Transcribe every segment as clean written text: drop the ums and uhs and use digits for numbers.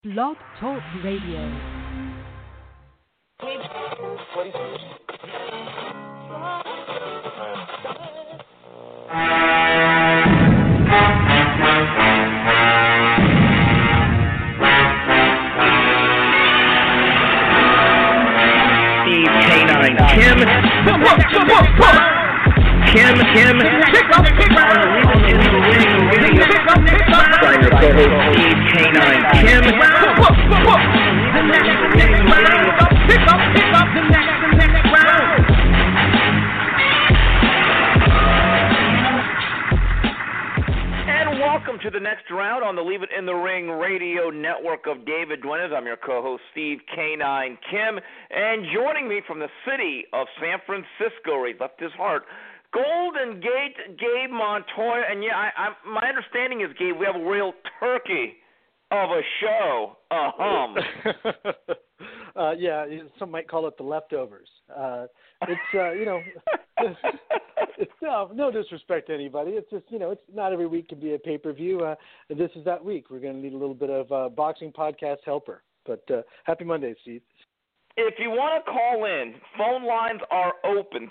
Blog Talk Radio. Steve K9, Kim, pick up, on in the ring, radio. Sign your co-host Steve K9, Kim, pick up the next round. And welcome to the next round on the Leave It in the Ring radio network of David Duenas. I'm your co-host Steve K9 Kim, and joining me from the city of San Francisco, where he left his heart, Golden Gate Gabe Montoya. And yeah, my understanding is, Gabe, we have a real turkey of a show. Yeah, some might call it the leftovers. It's no disrespect to anybody. It's just, it's not every week can be a pay-per-view. This is that week. We're going to need a little bit of boxing podcast helper. But happy Monday, Steve. If you want to call in, phone lines are open,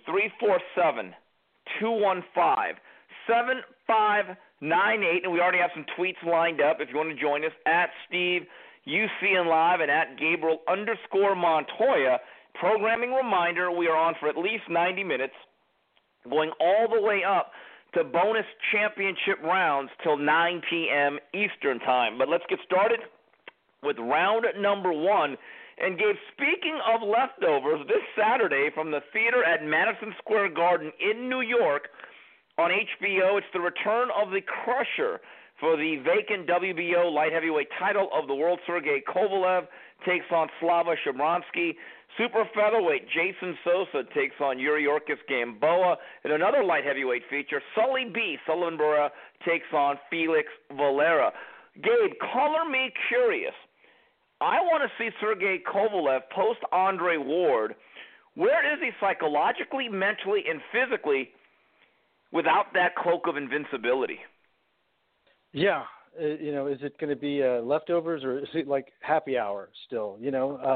347-215-7598. And we already have some tweets lined up if you want to join us, at Steve UCN Live and at Gabriel_Montoya. Programming reminder, we are on for at least 90 minutes, going all the way up to bonus championship rounds till 9 p.m. Eastern time. But let's get started with round number one. And Gabe, speaking of leftovers, this Saturday from the theater at Madison Square Garden in New York on HBO, it's the return of the Crusher for the vacant WBO light heavyweight title of the world. Sergey Kovalev takes on Slava Shabransky. Super featherweight Jason Sosa takes on Yuriorkis Gamboa. And another light heavyweight feature, Sully B. Sullivan Barrera takes on Felix Valera. Gabe, color me curious. I want to see Sergey Kovalev post Andre Ward. Where is he psychologically, mentally, and physically without that cloak of invincibility? Yeah, is it going to be leftovers, or is it like happy hour still? You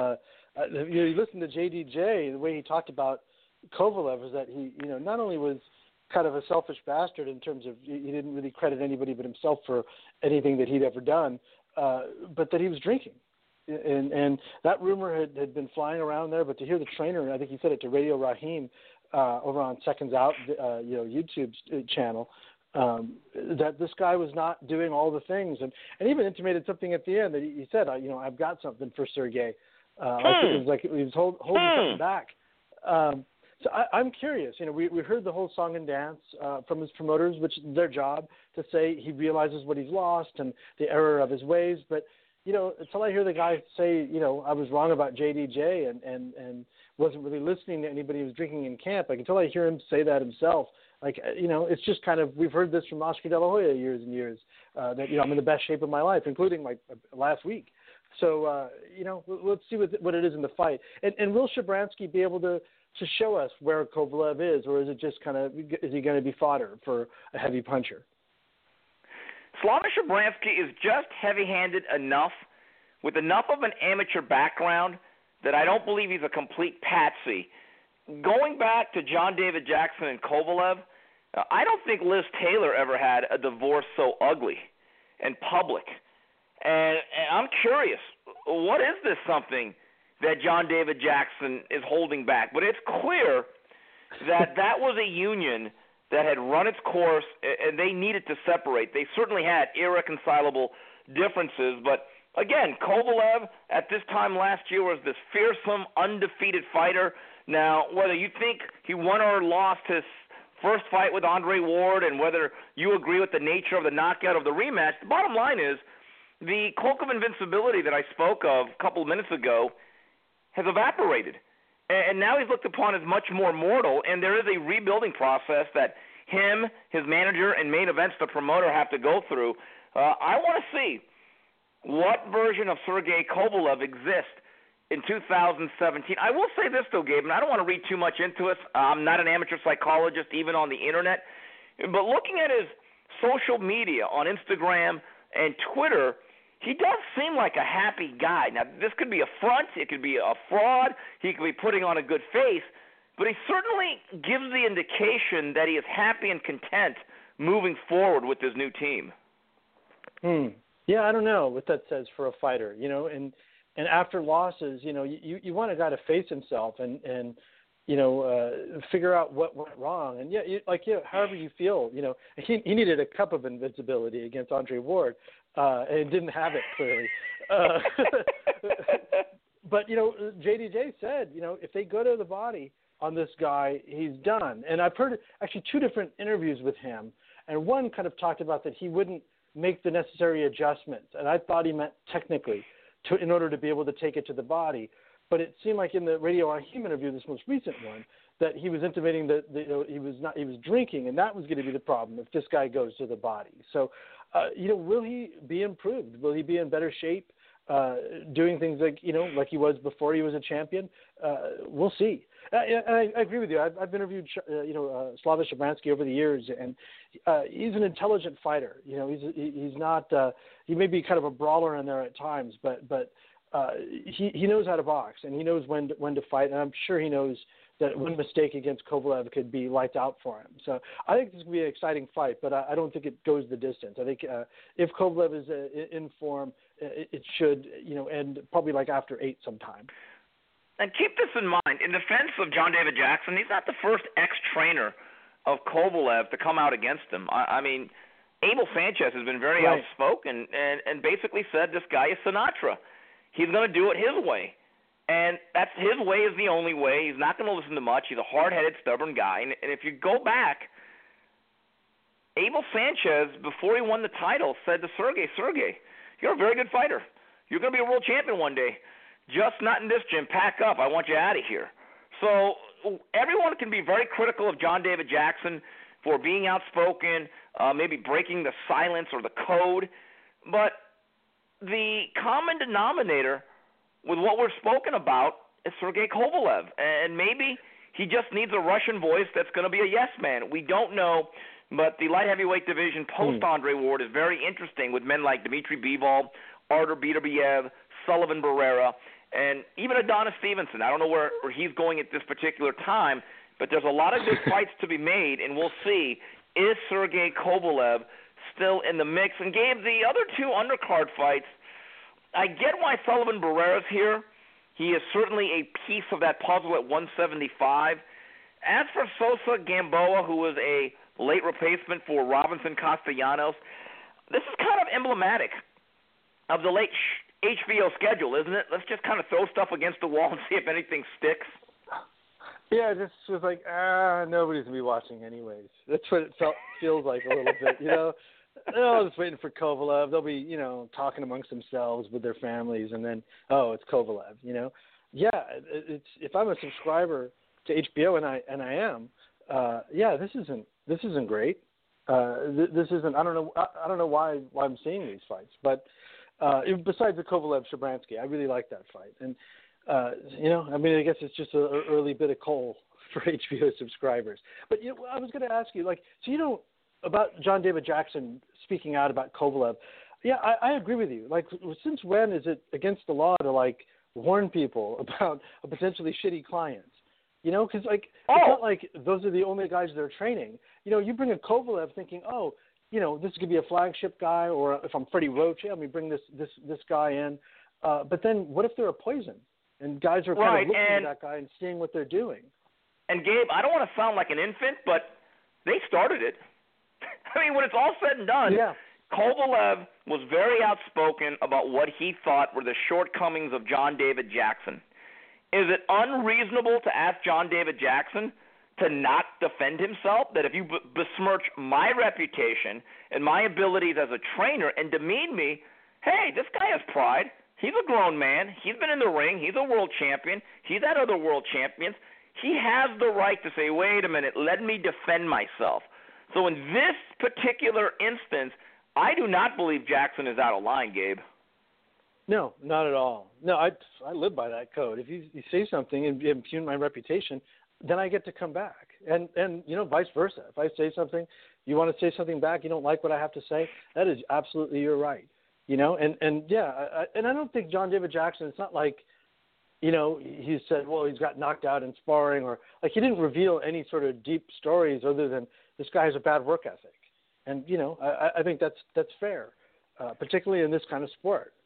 listen to JDJ, the way he talked about Kovalev is that he, not only was kind of a selfish bastard in terms of he didn't really credit anybody but himself for anything that he'd ever done, but that he was drinking. And that rumor had been flying around there, but to hear the trainer, I think he said it to Radio Raheem over on Seconds Out, YouTube's channel, that this guy was not doing all the things, and even intimated something at the end that he said, I've got something for Sergey. It was like he was holding something back. So I'm curious. We heard the whole song and dance from his promoters, which is their job to say he realizes what he's lost and the error of his ways, but until I hear the guy say, I was wrong about JDJ and wasn't really listening to anybody who was drinking in camp, until I hear him say that himself, it's just kind of, we've heard this from Oscar De La Hoya years and years, that, I'm in the best shape of my life, including last week. So, let's see what it is in the fight. And will Shabransky be able to show us where Kovalev is, or is it just is he going to be fodder for a heavy puncher? Slava Shabransky is just heavy-handed enough, with enough of an amateur background, that I don't believe he's a complete patsy. Going back to John David Jackson and Kovalev, I don't think Liz Taylor ever had a divorce so ugly and public. And I'm curious, what is this something that John David Jackson is holding back? But it's clear that was a union that had run its course, and they needed to separate. They certainly had irreconcilable differences, but again, Kovalev at this time last year was this fearsome, undefeated fighter. Now, whether you think he won or lost his first fight with Andre Ward, and whether you agree with the nature of the knockout of the rematch, the bottom line is the cloak of invincibility that I spoke of a couple of minutes ago has evaporated. And now he's looked upon as much more mortal, and there is a rebuilding process that him, his manager, and main events, the promoter, have to go through. I want to see what version of Sergey Kovalev exists in 2017. I will say this, though, Gabe, and I don't want to read too much into it. I'm not an amateur psychologist, even on the Internet. But looking at his social media on Instagram and Twitter, he does seem like a happy guy. Now, this could be a front. It could be a fraud. He could be putting on a good face. But he certainly gives the indication that he is happy and content moving forward with this new team. Yeah, I don't know what that says for a fighter, and after losses, you want a guy to face himself and figure out what went wrong. And however you feel, he needed a cup of invincibility against Andre Ward, and didn't have it clearly. But JDJ said, if they go to the body on this guy, he's done. And I've heard actually 2 different interviews with him, and one kind of talked about that he wouldn't make the necessary adjustments, and I thought he meant technically in order to be able to take it to the body. But it seemed like in the Radio Raheem interview, this most recent one, that he was intimating that he was drinking, and that was going to be the problem if this guy goes to the body. So, will he be improved? Will he be in better shape, doing things like like he was before he was a champion? We'll see. And I agree with you. I've interviewed Slava Shabransky over the years, and he's an intelligent fighter. He's not. He may be kind of a brawler in there at times, but he knows how to box, and he knows when to fight. And I'm sure he knows that one mistake against Kovalev could be lights out for him. So I think this will be an exciting fight, but I don't think it goes the distance. I think if Kovalev is in form, it should end probably like after 8 sometime. And keep this in mind, in defense of John David Jackson, he's not the first ex-trainer of Kovalev to come out against him. I mean, Abel Sanchez has been very outspoken and basically said this guy is Sinatra. He's going to do it his way. And that's his way is the only way. He's not going to listen to much. He's a hard-headed, stubborn guy. And if you go back, Abel Sanchez, before he won the title, said to Sergey, you're a very good fighter. You're going to be a world champion one day. Just not in this gym. Pack up. I want you out of here. So everyone can be very critical of John David Jackson for being outspoken, maybe breaking the silence or the code. But the common denominator with what we're spoken about is Sergey Kovalev. And maybe he just needs a Russian voice that's going to be a yes man. We don't know. But the light heavyweight division post-Andre Ward is very interesting with men like Dmitry Bivol, Artur Beterbiev, Sullivan Barrera, and even Adonis Stevenson. I don't know where he's going at this particular time, but there's a lot of good fights to be made, and we'll see, is Sergey Kovalev still in the mix? And Gabe, the other 2 undercard fights, I get why Sullivan Barrera's here. He is certainly a piece of that puzzle at 175. As for Sosa Gamboa, who was a late replacement for Robinson Castellanos, this is kind of emblematic of the late HBO schedule, isn't it? Let's just kind of throw stuff against the wall and see if anything sticks. Yeah, it just was like, nobody's going to be watching anyways. That's what it feels like a little bit, They're all just waiting for Kovalev. They'll be, talking amongst themselves with their families, and then, it's Kovalev, Yeah, it's if I'm a subscriber to HBO, and I am, this isn't great. This isn't. I don't know why I'm seeing these fights, but besides the Kovalev Shabransky, I really like that fight, and I guess it's just an early bit of coal for HBO subscribers. But I was going to ask you, so about John David Jackson speaking out about Kovalev. Yeah, I agree with you. Since when is it against the law to warn people about a potentially shitty clients? Because it's not like those are the only guys they're training. You bring a Kovalev thinking, this could be a flagship guy, or if I'm Freddie Roach, let me bring this guy in. But then what if they're a poison? And guys are kind of looking at that guy and seeing what they're doing. And Gabe, I don't want to sound like an infant, but they started it. I mean, when it's all said and done, Kovalev was very outspoken about what he thought were the shortcomings of John David Jackson. Is it unreasonable to ask John David Jackson to not defend himself? That if you besmirch my reputation and my abilities as a trainer and demean me, hey, this guy has pride. He's a grown man. He's been in the ring. He's a world champion. He's had other world champions. He has the right to say, wait a minute, let me defend myself. So in this particular instance, I do not believe Jackson is out of line, Gabe. No, not at all. No, I live by that code. If you say something and impugn my reputation, then I get to come back. And vice versa. If I say something, you want to say something back, you don't like what I have to say, that is absolutely your right. you know, and I don't think John David Jackson, it's not like, you know, he said, well, he's got knocked out in sparring, or like he didn't reveal any sort of deep stories other than this guy has a bad work ethic. And, you know, I think that's fair, particularly in this kind of sport.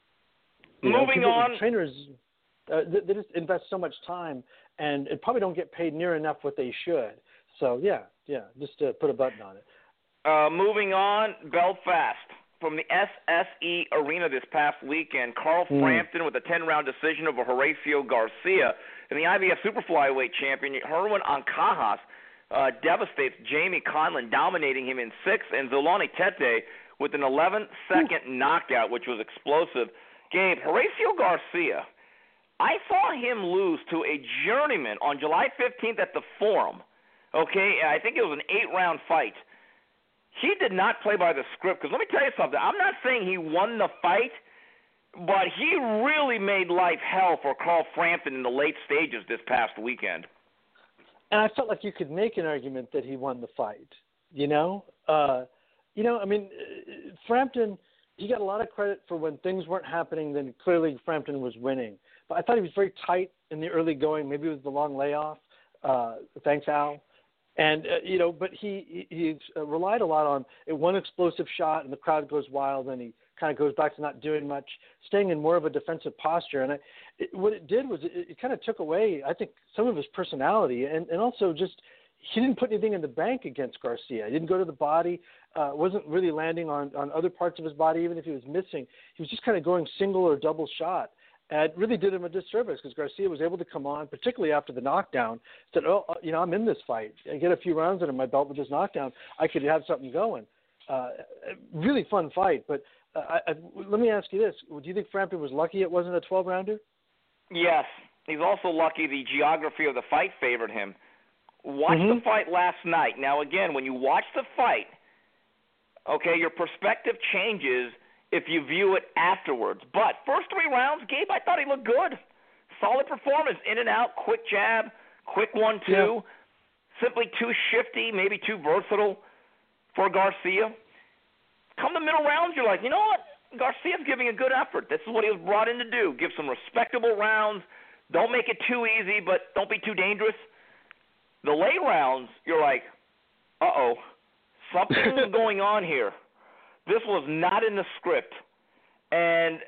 Moving on. Trainers, they just invest so much time and probably don't get paid near enough what they should. So, yeah, just to put a button on it. Moving on, Belfast. From the SSE Arena this past weekend, Carl Frampton with a 10-round decision over Horacio Garcia. And the IBF Superflyweight champion, Herwin Ancajas, devastates Jamie Conlan, dominating him in 6, and Zolani Tete with an 11-second knockout, which was explosive. Gabe, Horacio Garcia, I saw him lose to a journeyman on July 15th at the Forum. Okay, I think it was an 8-round fight. He did not play by the script, because let me tell you something. I'm not saying he won the fight, but he really made life hell for Carl Frampton in the late stages this past weekend. And I felt like you could make an argument that he won the fight, you know? I mean, Frampton, he got a lot of credit for when things weren't happening, then clearly Frampton was winning. But I thought he was very tight in the early going. Maybe it was the long layoff. Thanks, Al. And, but he relied a lot on one explosive shot and the crowd goes wild and he kind of goes back to not doing much, staying in more of a defensive posture. And what it did was it kind of took away, I think, some of his personality and also just he didn't put anything in the bank against Garcia. He didn't go to the body, wasn't really landing on other parts of his body, even if he was missing. He was just kind of going single or double shot. And it really did him a disservice because Garcia was able to come on, particularly after the knockdown, said, I'm in this fight. I get a few rounds under my belt with this knockdown. I could have something going. Really fun fight. But let me ask you this. Do you think Frampton was lucky it wasn't a 12-rounder? Yes. He's also lucky the geography of the fight favored him. Watch the fight last night. Now, again, when you watch the fight, okay, your perspective changes if you view it afterwards. But first 3 rounds, Gabe, I thought he looked good. Solid performance, in and out, quick jab, quick 1-2. Yeah. Simply too shifty, maybe too versatile for Garcia. Come the middle rounds, you're like, you know what? Garcia's giving a good effort. This is what he was brought in to do. Give some respectable rounds. Don't make it too easy, but don't be too dangerous. The late rounds, you're like, uh-oh, something's going on here. This was not in the script. And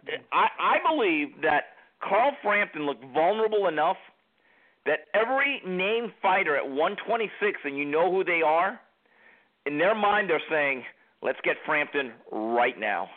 I believe that Carl Frampton looked vulnerable enough that every named fighter at 126, and you know who they are, in their mind they're saying, let's get Frampton right now.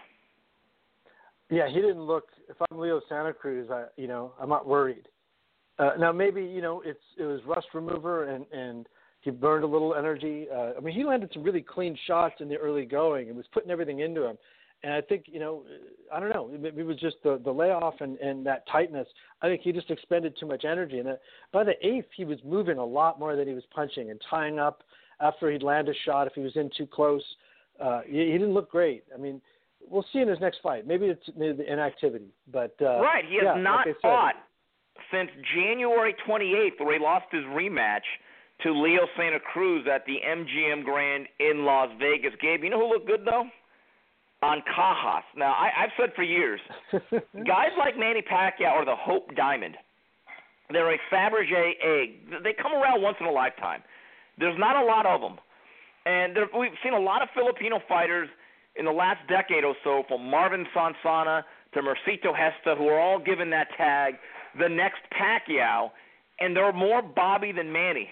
Yeah, he didn't look – if I'm Leo Santa Cruz, I'm not worried. Now maybe, it was rust remover and he burned a little energy. He landed some really clean shots in the early going and was putting everything into him. And I think, I don't know, it was just the layoff and that tightness. I think he just expended too much energy. And by the 8th, he was moving a lot more than he was punching and tying up after he'd land a shot if he was in too close. He didn't look great. We'll see in his next fight. Maybe it's the inactivity. But right, he has not fought since January 28th, where he lost his rematch to Leo Santa Cruz at the MGM Grand in Las Vegas. Gabe, you know who looked good, though? Ancajas. Now, I've said for years, guys like Manny Pacquiao are the Hope Diamond. They're a Fabergé egg. They come around once in a lifetime. There's not a lot of them. And we've seen a lot of Filipino fighters in the last decade or so, from Marvin Sansana to Mercito Hesta, who are all given that tag, the next Pacquiao, and they're more Bobby than Manny.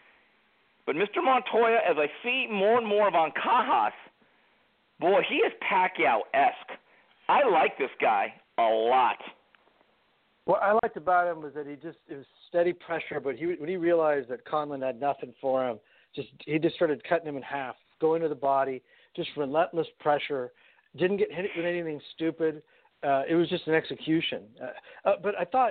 But Mr. Montoya, as I see more and more of Ancajas, boy, he is Pacquiao-esque. I like this guy a lot. What I liked about him was that it was steady pressure, but when he realized that Conlan had nothing for him, he just started cutting him in half, going to the body, just relentless pressure, didn't get hit with anything stupid. It was just an execution. But I thought,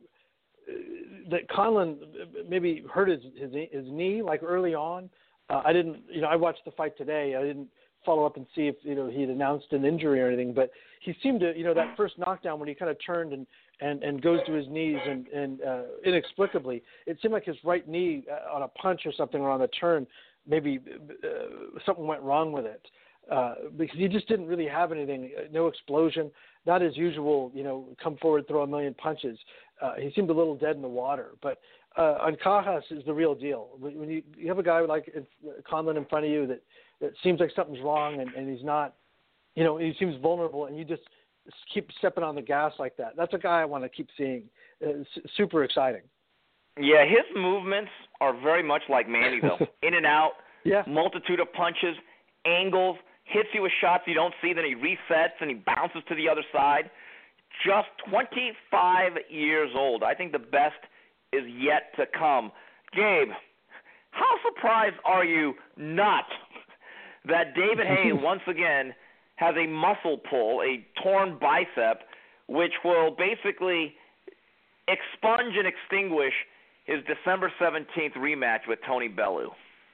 that Conlan maybe hurt his knee like early on. I watched the fight today. I didn't follow up and see if he had announced an injury or anything, but he seemed to that first knockdown when he kind of turned and goes to his knees and inexplicably it seemed like his right knee on a punch or something or on a turn maybe something went wrong with it. because he just didn't really have anything, no explosion, not his usual, come forward, throw a million punches. He seemed a little dead in the water. But Ancajas is the real deal. When you have a guy like Conlon in front of you that seems like something's wrong and he's not, he seems vulnerable, and you just keep stepping on the gas like that. That's a guy I want to keep seeing. Super exciting. Yeah, his movements are very much like Manny, though. In and out, multitude of punches, angles, hits you with shots you don't see, then he resets and he bounces to the other side. Just 25 years old. I think the best is yet to come. Gabe, how surprised are you not that David Haye once again has a muscle pull, a torn bicep, which will basically expunge and extinguish his December 17th rematch with Tony Bellew?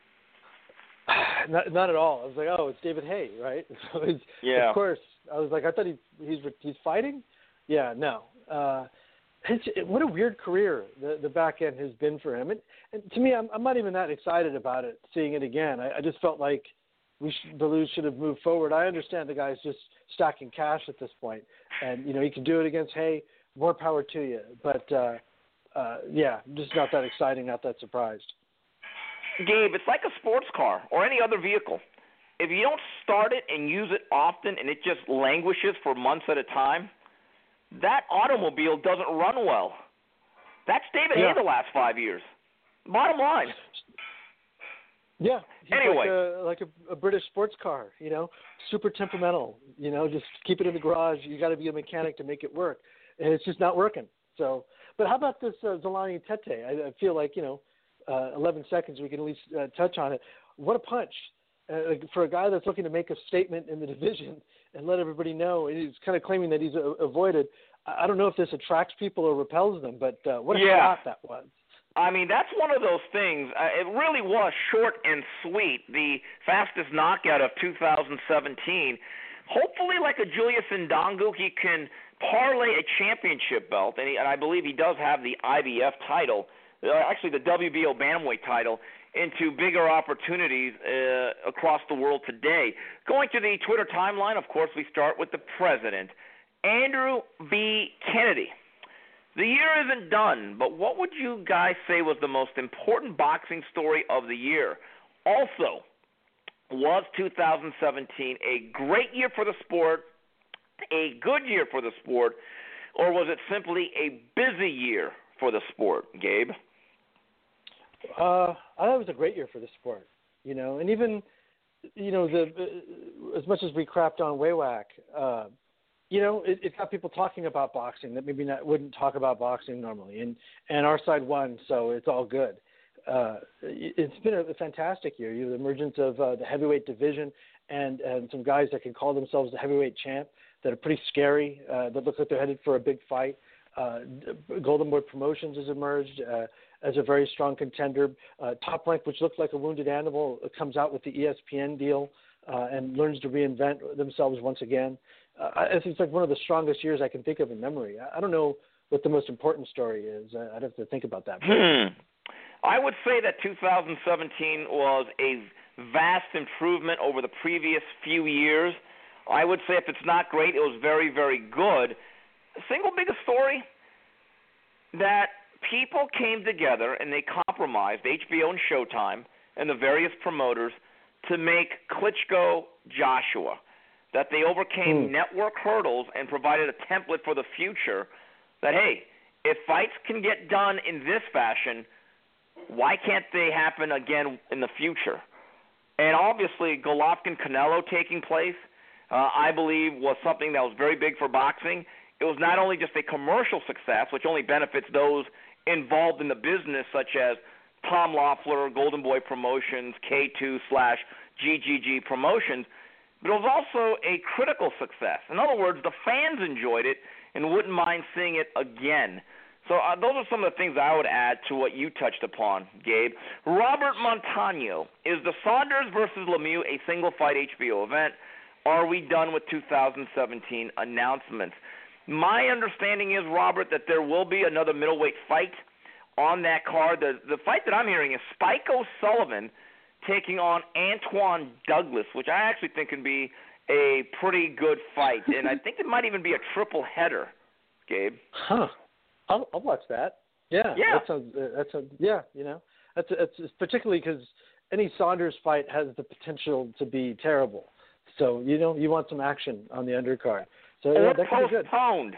Not at all. I was like, oh, it's David Haye, right? So of course. I was like, I thought he's fighting? Yeah, no. What a weird career the back end has been for him. And to me, I'm not even that excited about it, seeing it again. I just felt like Bellew should have moved forward. I understand the guy's just stacking cash at this point. And, he can do it against Haye. More power to you. But, just not that exciting, not that surprised. Gabe, it's like a sports car or any other vehicle. If you don't start it and use it often and it just languishes for months at a time, that automobile doesn't run well. That's David Haye the last 5 years. Bottom line. Yeah. He's anyway. Like a British sports car, super temperamental, just keep it in the garage. You got to be a mechanic to make it work. And it's just not working. So, but how about this Zolani Tete? I feel like, 11 seconds, we can at least touch on it. What a punch for a guy that's looking to make a statement in the division and let everybody know. And he's kind of claiming that he's avoided. I don't know if this attracts people or repels them, but what a shot that was. I mean, that's one of those things. It really was short and sweet, the fastest knockout of 2017. Hopefully, like a Julius Ndongo, he can parlay a championship belt, and I believe he does have the IBF title, actually the WBO bantamweight title, into bigger opportunities across the world today. Going to the Twitter timeline, of course, we start with the president, Andrew B. Kennedy. The year isn't done, but what would you guys say was the most important boxing story of the year? Also, was 2017 a great year for the sport, a good year for the sport, or was it simply a busy year for the sport, Gabe? I thought it was a great year for the sport, and even, as much as we crapped on WAWAC, it got people talking about boxing that maybe wouldn't talk about boxing normally, and our side won, so it's all good. It's been a fantastic year. You have the emergence of the heavyweight division and some guys that can call themselves the heavyweight champ that are pretty scary, that look like they're headed for a big fight. Golden Boy Promotions has emerged as a very strong contender. Top Rank, which looked like a wounded animal, comes out with the ESPN deal and learns to reinvent themselves once again. It's like one of the strongest years I can think of in memory. I don't know what the most important story is. I'd have to think about that. I would say that 2017 was a vast improvement over the previous few years. I would say if it's not great, it was very, very good. The single biggest story, that people came together and they compromised, HBO and Showtime and the various promoters, to make Klitschko Joshua, that they overcame network hurdles and provided a template for the future that, hey, if fights can get done in this fashion, why can't they happen again in the future? And obviously, Golovkin-Canelo taking place, I believe, was something that was very big for boxing. It was not only just a commercial success, which only benefits those involved in the business, such as Tom Loeffler, Golden Boy Promotions, K2/GGG Promotions, but it was also a critical success. In other words, the fans enjoyed it and wouldn't mind seeing it again. So those are some of the things I would add to what you touched upon, Gabe. Robert Montano, is the Saunders versus Lemieux a single-fight HBO event? Are we done with 2017 announcements? My understanding is, Robert, that there will be another middleweight fight on that card. The fight that I'm hearing is Spike O'Sullivan taking on Antoine Douglas, which I actually think can be a pretty good fight. And I think it might even be a triple header, Gabe. Huh. I'll watch that. Yeah. Yeah. That sounds yeah, That's particularly because any Saunders fight has the potential to be terrible. So, you want some action on the undercard. So, yeah, that could be good.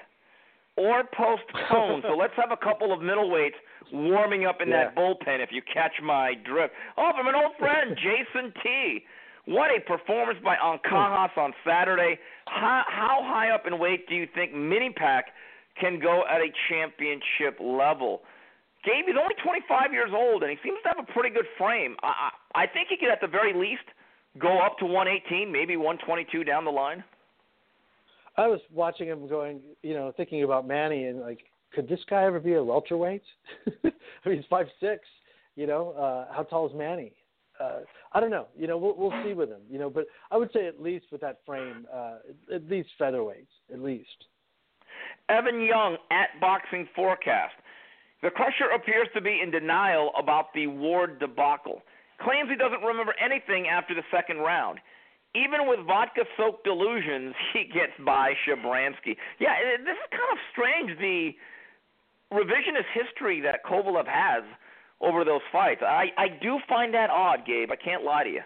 Postponed. So let's have a couple of middleweights warming up in that bullpen, if you catch my drift. Oh, from an old friend, Jason T. What a performance by Ancajas on Saturday. How high up in weight do you think Minipac can go at a championship level? Gabe, he's only 25 years old, and he seems to have a pretty good frame. I think he could, at the very least, go up to 118, maybe 122 down the line. I was watching him going, thinking about Manny and could this guy ever be a welterweight? I mean, he's 5'6", how tall is Manny? I don't know. We'll see with him, but I would say at least with that frame, at least featherweights, at least. Evan Young at Boxing Forecast. The Crusher appears to be in denial about the Ward debacle. Claims he doesn't remember anything after the second round. Even with vodka-soaked delusions, he gets by Shabransky. Yeah, this is kind of strange, the revisionist history that Kovalev has over those fights. I do find that odd, Gabe. I can't lie to you.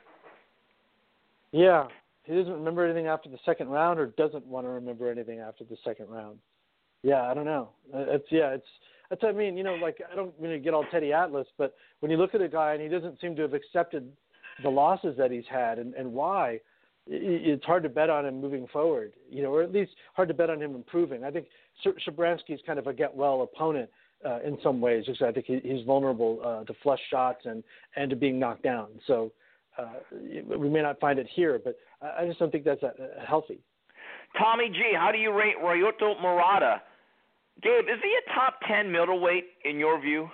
Yeah, he doesn't remember anything after the second round, or doesn't want to remember anything after the second round. Yeah, I don't know. That's what I mean. I don't really get all Teddy Atlas, but when you look at a guy and he doesn't seem to have accepted the losses that he's had and why, it's hard to bet on him moving forward, or at least hard to bet on him improving. I think Shabransky is kind of a get-well opponent in some ways, because I think he's vulnerable to flush shots and to being knocked down. So we may not find it here, but I just don't think that's healthy. Tommy G, how do you rate Ryota Murata? Gabe, is he a top 10 middleweight in your view?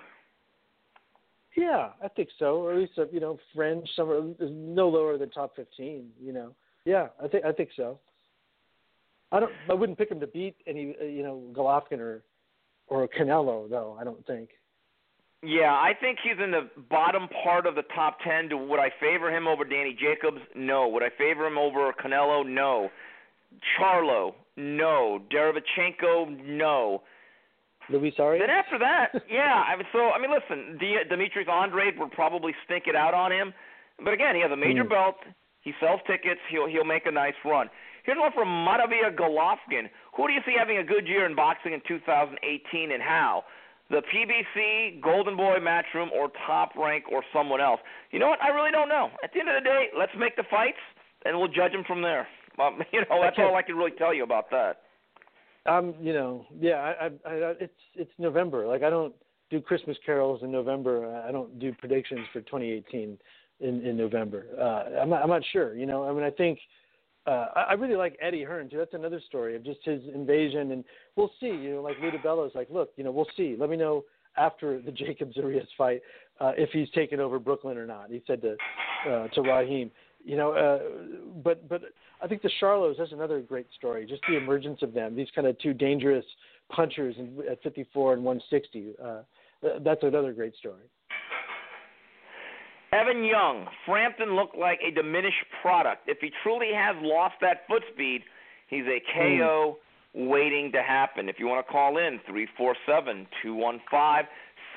Yeah, I think so. Or at least fringe somewhere, no lower than top 15. Yeah, I think so. I wouldn't pick him to beat any Golovkin or Canelo though. I don't think. Yeah, I think he's in the bottom part of the top 10. Would I favor him over Danny Jacobs? No. Would I favor him over Canelo? No. Charlo? No. Derevchenko? No. Luis Arias? Then after that, yeah. Listen, Demetrius Andrade would probably stink it out on him. But again, he has a major belt. He sells tickets. He'll make a nice run. Here's one from Matavia Golovkin. Who do you see having a good year in boxing in 2018 and how? The PBC, Golden Boy, Matchroom, or Top Rank, or someone else? You know what? I really don't know. At the end of the day, let's make the fights, and we'll judge them from there. That's all I can really tell you about that. It's November. I don't do Christmas carols in November. I don't do predictions for 2018 in November. I'm not sure. I think I really like Eddie Hearn too. That's another story of just his invasion, and we'll see. Like Lou DiBello's look, we'll see. Let me know after the Jacobs Arias fight if he's taken over Brooklyn or not. He said to Raheem. But I think the Charlos, that's another great story. Just the emergence of them, these kind of two dangerous punchers at 54 and 160. That's another great story. Evan Young, Frampton looked like a diminished product. If he truly has lost that foot speed, he's a KO waiting to happen. If you want to call in, 347-215-7598,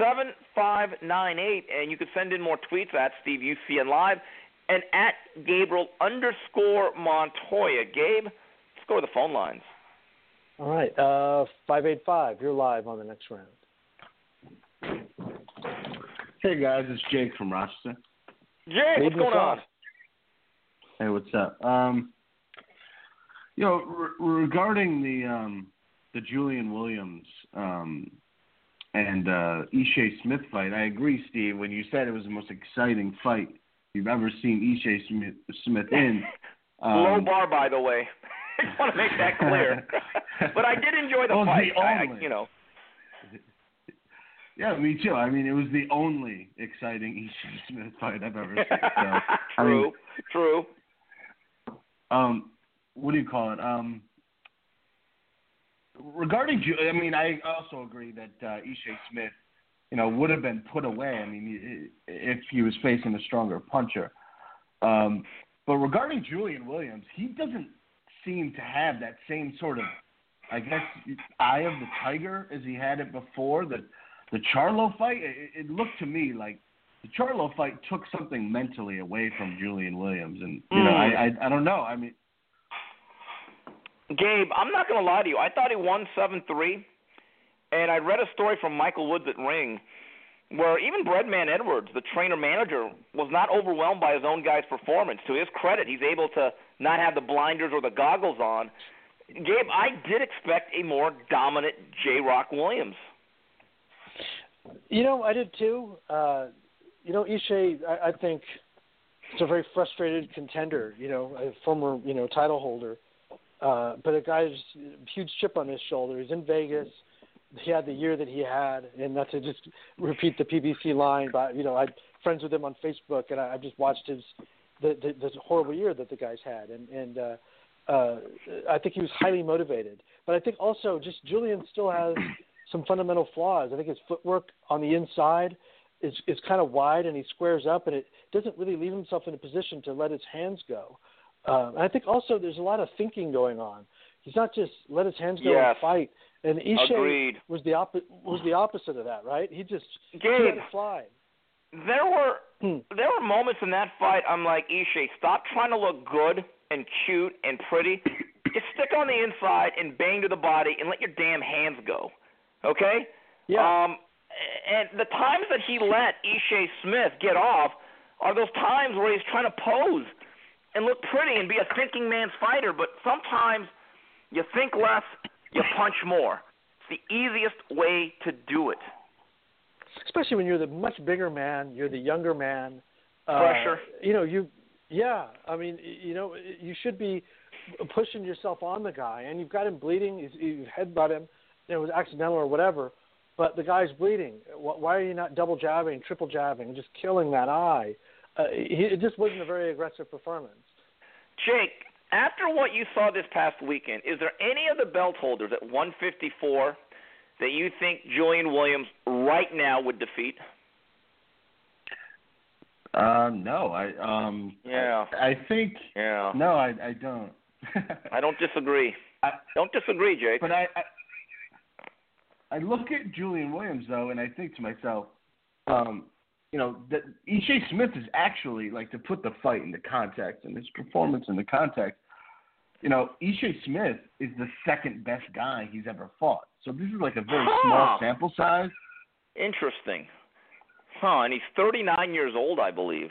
and you can send in more tweets at Steve UCN Live and at Gabriel_Montoya. Gabe, let's go to the phone lines. All right, 585, you're live on the next round. Hey guys, it's Jake from Rochester. Jake, what's going on? Hey, what's up? Regarding the Julian Williams and Ishe Smith fight, I agree, Steve. When you said it was the most exciting fight you've ever seen Ishe Smith in. Low bar, by the way. I just want to make that clear. But I did enjoy the fight. Yeah, me too. I mean, it was the only exciting Ishe Smith fight I've ever seen. So, True. What do you call it? Regarding, I also agree that Ishe Smith would have been put away. I mean, if he was facing a stronger puncher. But regarding Julian Williams, he doesn't seem to have that same sort of, I guess, eye of the tiger as he had it before. The Charlo fight, it looked to me like the Charlo fight took something mentally away from Julian Williams. And, I don't know. I mean, Gabe, I'm not going to lie to you. I thought he won 7-3, and I read a story from Michael Woods at Ring where even Breadman Edwards, the trainer-manager, was not overwhelmed by his own guy's performance. To his credit, he's able to not have the blinders or the goggles on. Gabe, I did expect a more dominant J-Rock Williams. I did too. Ishe, I think, is a very frustrated contender, a former, title holder. But a guy's huge chip on his shoulder. He's in Vegas. He had the year that he had, and not to just repeat the PBC line, but I'm friends with him on Facebook, and I just watched the horrible year that the guy's had, and I think he was highly motivated. But I think also just Julian still has some fundamental flaws. I think his footwork on the inside is kind of wide, and he squares up, and it doesn't really leave himself in a position to let his hands go. And I think also there's a lot of thinking going on. He's not just let his hands go and fight. And Ishe was the opposite of that, right? He just let it fly. There were moments in that fight I'm like, Ishe, stop trying to look good and cute and pretty. Just stick on the inside and bang to the body and let your damn hands go. Okay? Yeah. And the times that he let Ishe Smith get off are those times where he's trying to pose and look pretty and be a thinking man's fighter, but sometimes you think less, you punch more. It's the easiest way to do it. Especially when you're the much bigger man, you're the younger man. Pressure. You should be pushing yourself on the guy, and you've got him bleeding. You headbutt him. It was accidental or whatever, but the guy's bleeding. Why are you not double jabbing, triple jabbing, just killing that eye? It just wasn't a very aggressive performance. Jake, after what you saw this past weekend, is there any of the belt holders at 154 that you think Julian Williams right now would defeat? No, I think. Yeah. No, I don't. I don't disagree. Don't disagree, Jake. But I look at Julian Williams though, and I think to myself, that Ishe Smith is actually, like, to put the fight into context and his performance into context, Ishe Smith is the second best guy he's ever fought. So this is like a very small sample size. Interesting. And he's 39 years old, I believe.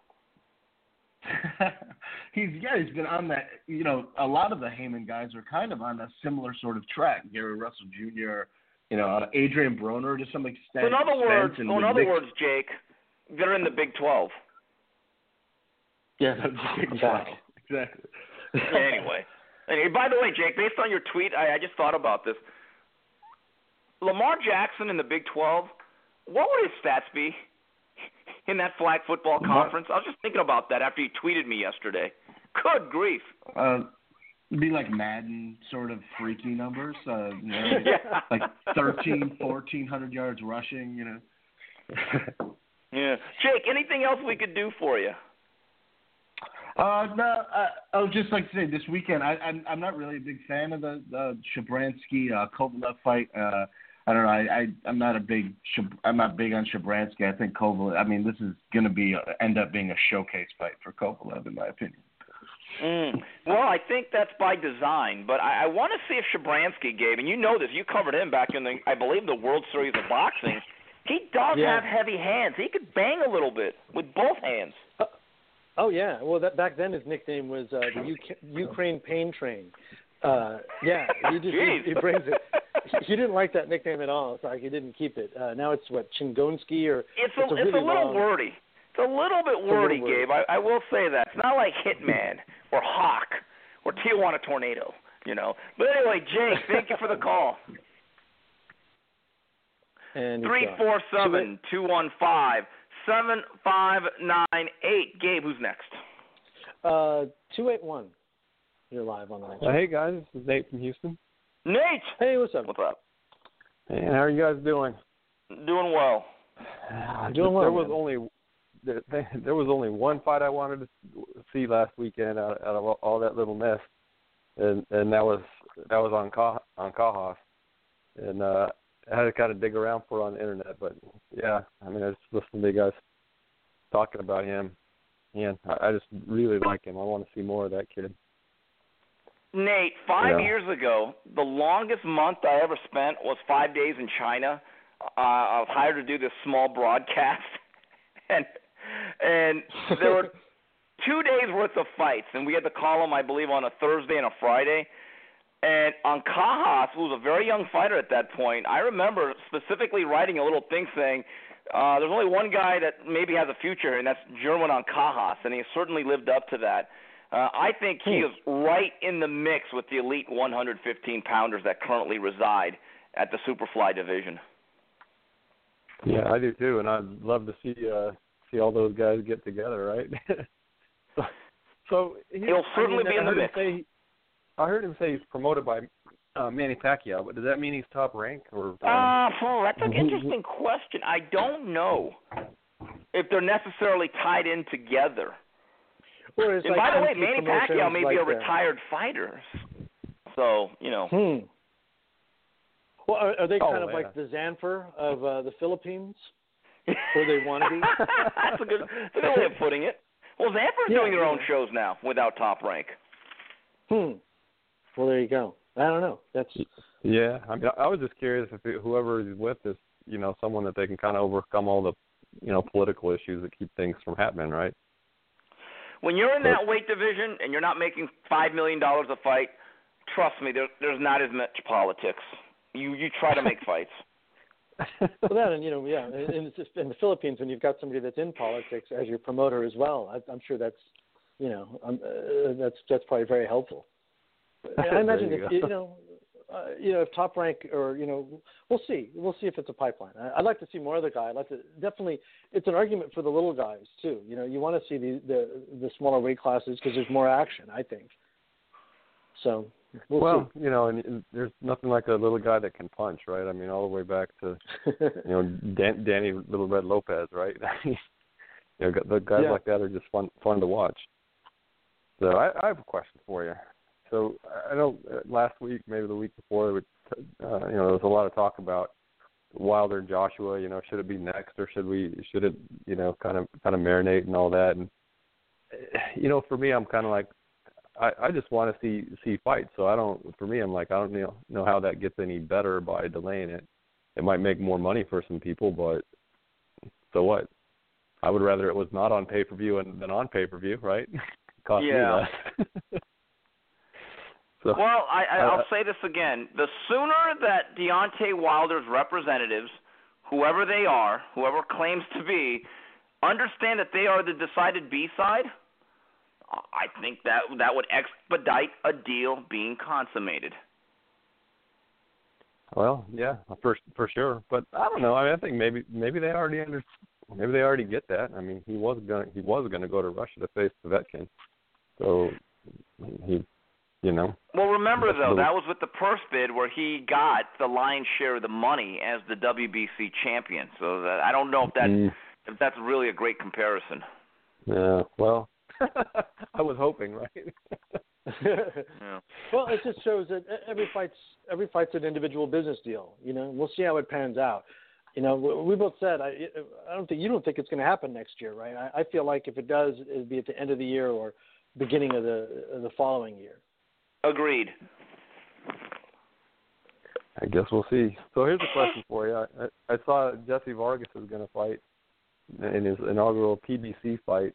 He's been on that, a lot of the Heyman guys are kind of on a similar sort of track. Gary Russell Jr., Adrian Broner to some extent. So in other words, Jake, they're in the Big 12. Yeah, that's the Big 12. Exactly. Anyway, by the way, Jake, based on your tweet, I just thought about this. Lamar Jackson in the Big 12, what would his stats be in that flag football conference? I was just thinking about that after you tweeted me yesterday. Good grief. It'd be like Madden sort of freaky numbers, like 1,400 yards rushing, Yeah. Jake, anything else we could do for you? No, I would just like to say this weekend, I'm not really a big fan of the Shabransky Kovalev fight. I don't know. I'm not big on Shabransky. I think Kovalev. I mean, this is going to end up being a showcase fight for Kovalev, in my opinion. Well, I think that's by design, but I want to see if Shabransky, Gabe, and you know this, you covered him back in I believe the World Series of Boxing. He does have heavy hands. He could bang a little bit with both hands. Oh yeah. Well, back then his nickname was the Ukraine Pain Train. He brings it. He didn't like that nickname at all. Sorry, he didn't keep it. Now it's Chingonski or it's a little wordy. It's a little bit wordy, Gabe. I will say that. It's not like Hitman or Hawk or Tijuana Tornado, But anyway, Jake, thank you for the call. 347-215-7598. Gabe, who's next? 281. You're live on the next. Hey, guys. This is Nate from Houston. Nate! Hey, what's up? What's up? Hey, how are you guys doing? Doing well. Doing well. There was only one fight I wanted to see last weekend out of all that little mess, and that was on Cajas, and I had to kind of dig around for it on the internet, but yeah, I mean, I just listened to you guys talking about him, and I just really like him. I want to see more of that kid. Nate, 5 years ago, the longest month I ever spent was 5 days in China. I was hired to do this small broadcast, and there were 2 days worth of fights, and we had to call them, I believe, on a Thursday and a Friday. And on Cajas, who was a very young fighter at that point, I remember specifically writing a little thing saying, there's only one guy that maybe has a future, and that's Jerwin on Cajas, and he certainly lived up to that. I think he is right in the mix with the elite 115-pounders that currently reside at the Superfly division. Yeah, I do too, and I'd love to see all those guys get together, right? so he'll certainly be in the mix. I heard him say he's promoted by Manny Pacquiao, but does that mean he's top rank? Or that's an interesting question. I don't know if they're necessarily tied in together. And like by the way, Manny Pacquiao may be a like retired fighter. So, you know. Well, are they kind of like the Zanfer of the Philippines? Or they want to be? That's a good way of putting it. Well, Zanfer's doing their own shows now without Top Rank. Well, there you go. I don't know. Yeah, I mean, I was just curious if whoever is with is, you know, someone that they can kind of overcome all the, you know, political issues that keep things from happening, right? When you're in that weight division and you're not making $5 million a fight, trust me, there's not as much politics. You try to make fights. Well, that, and, you know, yeah, in the Philippines, when you've got somebody that's in politics as your promoter as well, I'm sure that's, you know, that's probably very helpful. I imagine if if Top Rank, or, you know, we'll see if it's a pipeline. I'd like to see more of the guy. I'd like to definitely. It's an argument for the little guys too. You know, you want to see the smaller weight classes because there's more action, I think. So we'll see. You know, and there's nothing like a little guy that can punch, right? I mean, all the way back to you know Danny Little Red Lopez, right? You know, the guys like that are just fun to watch. So I have a question for you. So I know last week, maybe the week before, you know, there was a lot of talk about Wilder and Joshua. You know, should it be next, or should it, you know, kind of marinate and all that? And you know, for me, I'm kind of like, I just want to see fights. So I'm like, I don't know how that gets any better by delaying it. It might make more money for some people, but so what? I would rather it was not on pay-per-view than on pay-per-view, right? Cost me less. So, well, I'll say this again. The sooner that Deontay Wilder's representatives, whoever they are, whoever claims to be, understand that they are the decided B-side, I think that would expedite a deal being consummated. Well, yeah, for sure. But I don't know. I mean, I think maybe they already maybe they already get that. I mean, he was gonna go to Russia to face Povetkin, so he. You know. Well, remember though, that was with the purse bid where he got the lion's share of the money as the WBC champion. So I don't know if that's really a great comparison. Yeah. Well, I was hoping, right? Yeah. Well, it just shows that every fight's an individual business deal. You know, we'll see how it pans out. You know, we both said you don't think it's going to happen next year, right? I feel like if it does, it'll be at the end of the year or beginning of the following year. Agreed. I guess we'll see. So here's a question for you. I saw Jesse Vargas is going to fight in his inaugural PBC fight.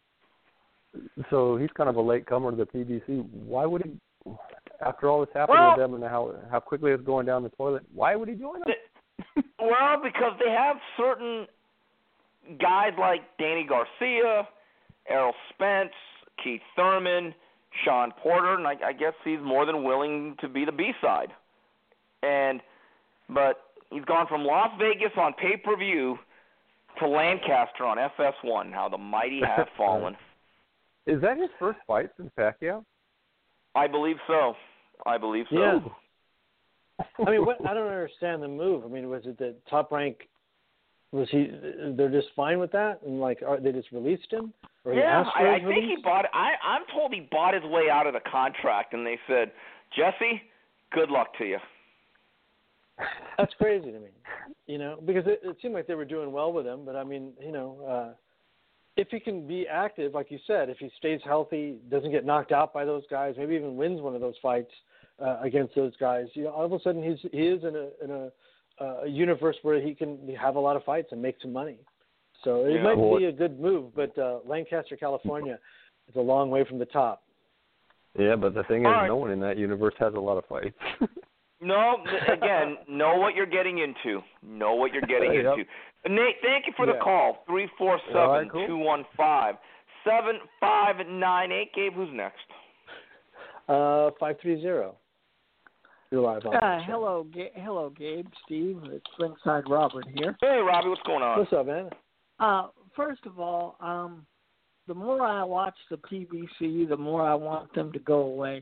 So he's kind of a late comer to the PBC. Why would he, after all this happened with them and how quickly it's going down the toilet, why would he join them? Well, because they have certain guys like Danny Garcia, Errol Spence, Keith Thurman, Sean Porter, and I guess he's more than willing to be the B-side. But he's gone from Las Vegas on pay-per-view to Lancaster on FS1. How the mighty have fallen. Is that his first fight since Pacquiao? I believe so. Yeah. I mean, I don't understand the move. I mean, was it that Top Rank Was he? They're just fine with that, and like, they just released him? Or he Yeah, asked for I his think he release? bought. I'm told he bought his way out of the contract, and they said, Jesse, good luck to you. That's crazy to me, because it seemed like they were doing well with him. But I mean, if he can be active, like you said, if he stays healthy, doesn't get knocked out by those guys, maybe even wins one of those fights against those guys, all of a sudden he is in a universe where he can have a lot of fights and make some money. So it might be a good move, but Lancaster, California, is a long way from the top. Yeah, but the thing is, no one in that universe has a lot of fights. No, again, know what you're getting into. Know what you're getting into. Nate, thank you for the call. 347-215-7598. Gabe, who's next? 530. You're live on. Hello, Gabe, Steve. It's Ringside Robert here. Hey, Robbie, what's going on? What's up, man? First of all, the more I watch the PBC, the more I want them to go away.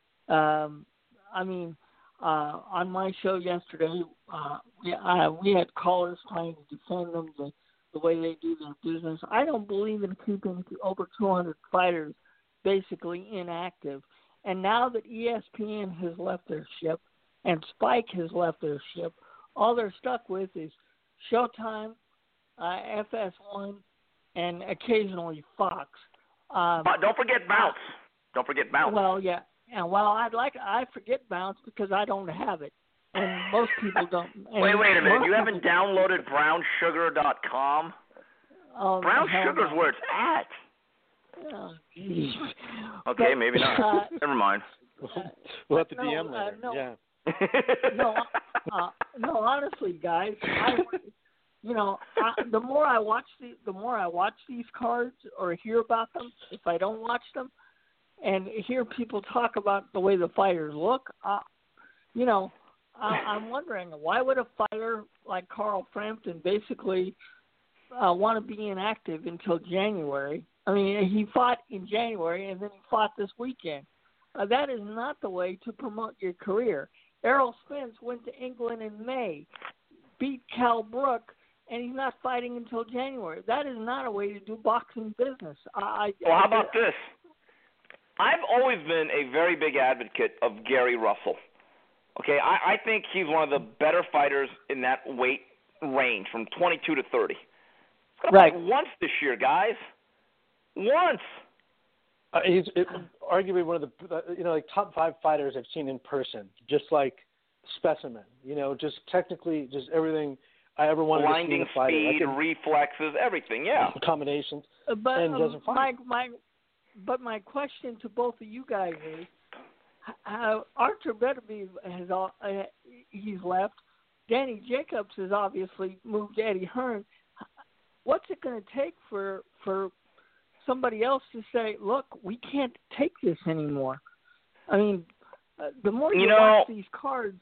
On my show yesterday, we had callers trying to defend them the way they do their business. I don't believe in keeping over 200 fighters basically inactive. And now that ESPN has left their ship and Spike has left their ship, all they're stuck with is Showtime, FS1, and occasionally Fox. Don't forget Bounce. Well, yeah. And I forget Bounce because I don't have it, and most people don't. Wait a minute. You haven't downloaded BrownSugar.com? Brown Sugar's where it's at. Oh, geez. Okay, maybe not. Never mind. We'll have to DM later. Yeah. No, honestly, guys, the more I watch these cards or hear about them, if I don't watch them, and hear people talk about the way the fighters look, I'm wondering, why would a fighter like Carl Frampton basically want to be inactive until January? I mean, he fought in January, and then he fought this weekend. That is not the way to promote your career. Errol Spence went to England in May, beat Cal Brook, and he's not fighting until January. That is not a way to do boxing business. How about this? I've always been a very big advocate of Gary Russell. Okay, I think he's one of the better fighters in that weight range, from 22 to 30. He's going to fight once this year, guys. Once. He's arguably one of the top 5 fighters I've seen in person, just like specimen. Just technically, just everything I ever wanted to see in a fighter. Blinding speed, reflexes, everything, yeah. Combinations. But and doesn't fight. But my question to both of you guys is, Artur Beterbiev he's left. Danny Jacobs has obviously moved to Eddie Hearn. What's it going to take for somebody else to say, look, we can't take this anymore? I mean, the more you watch these cards,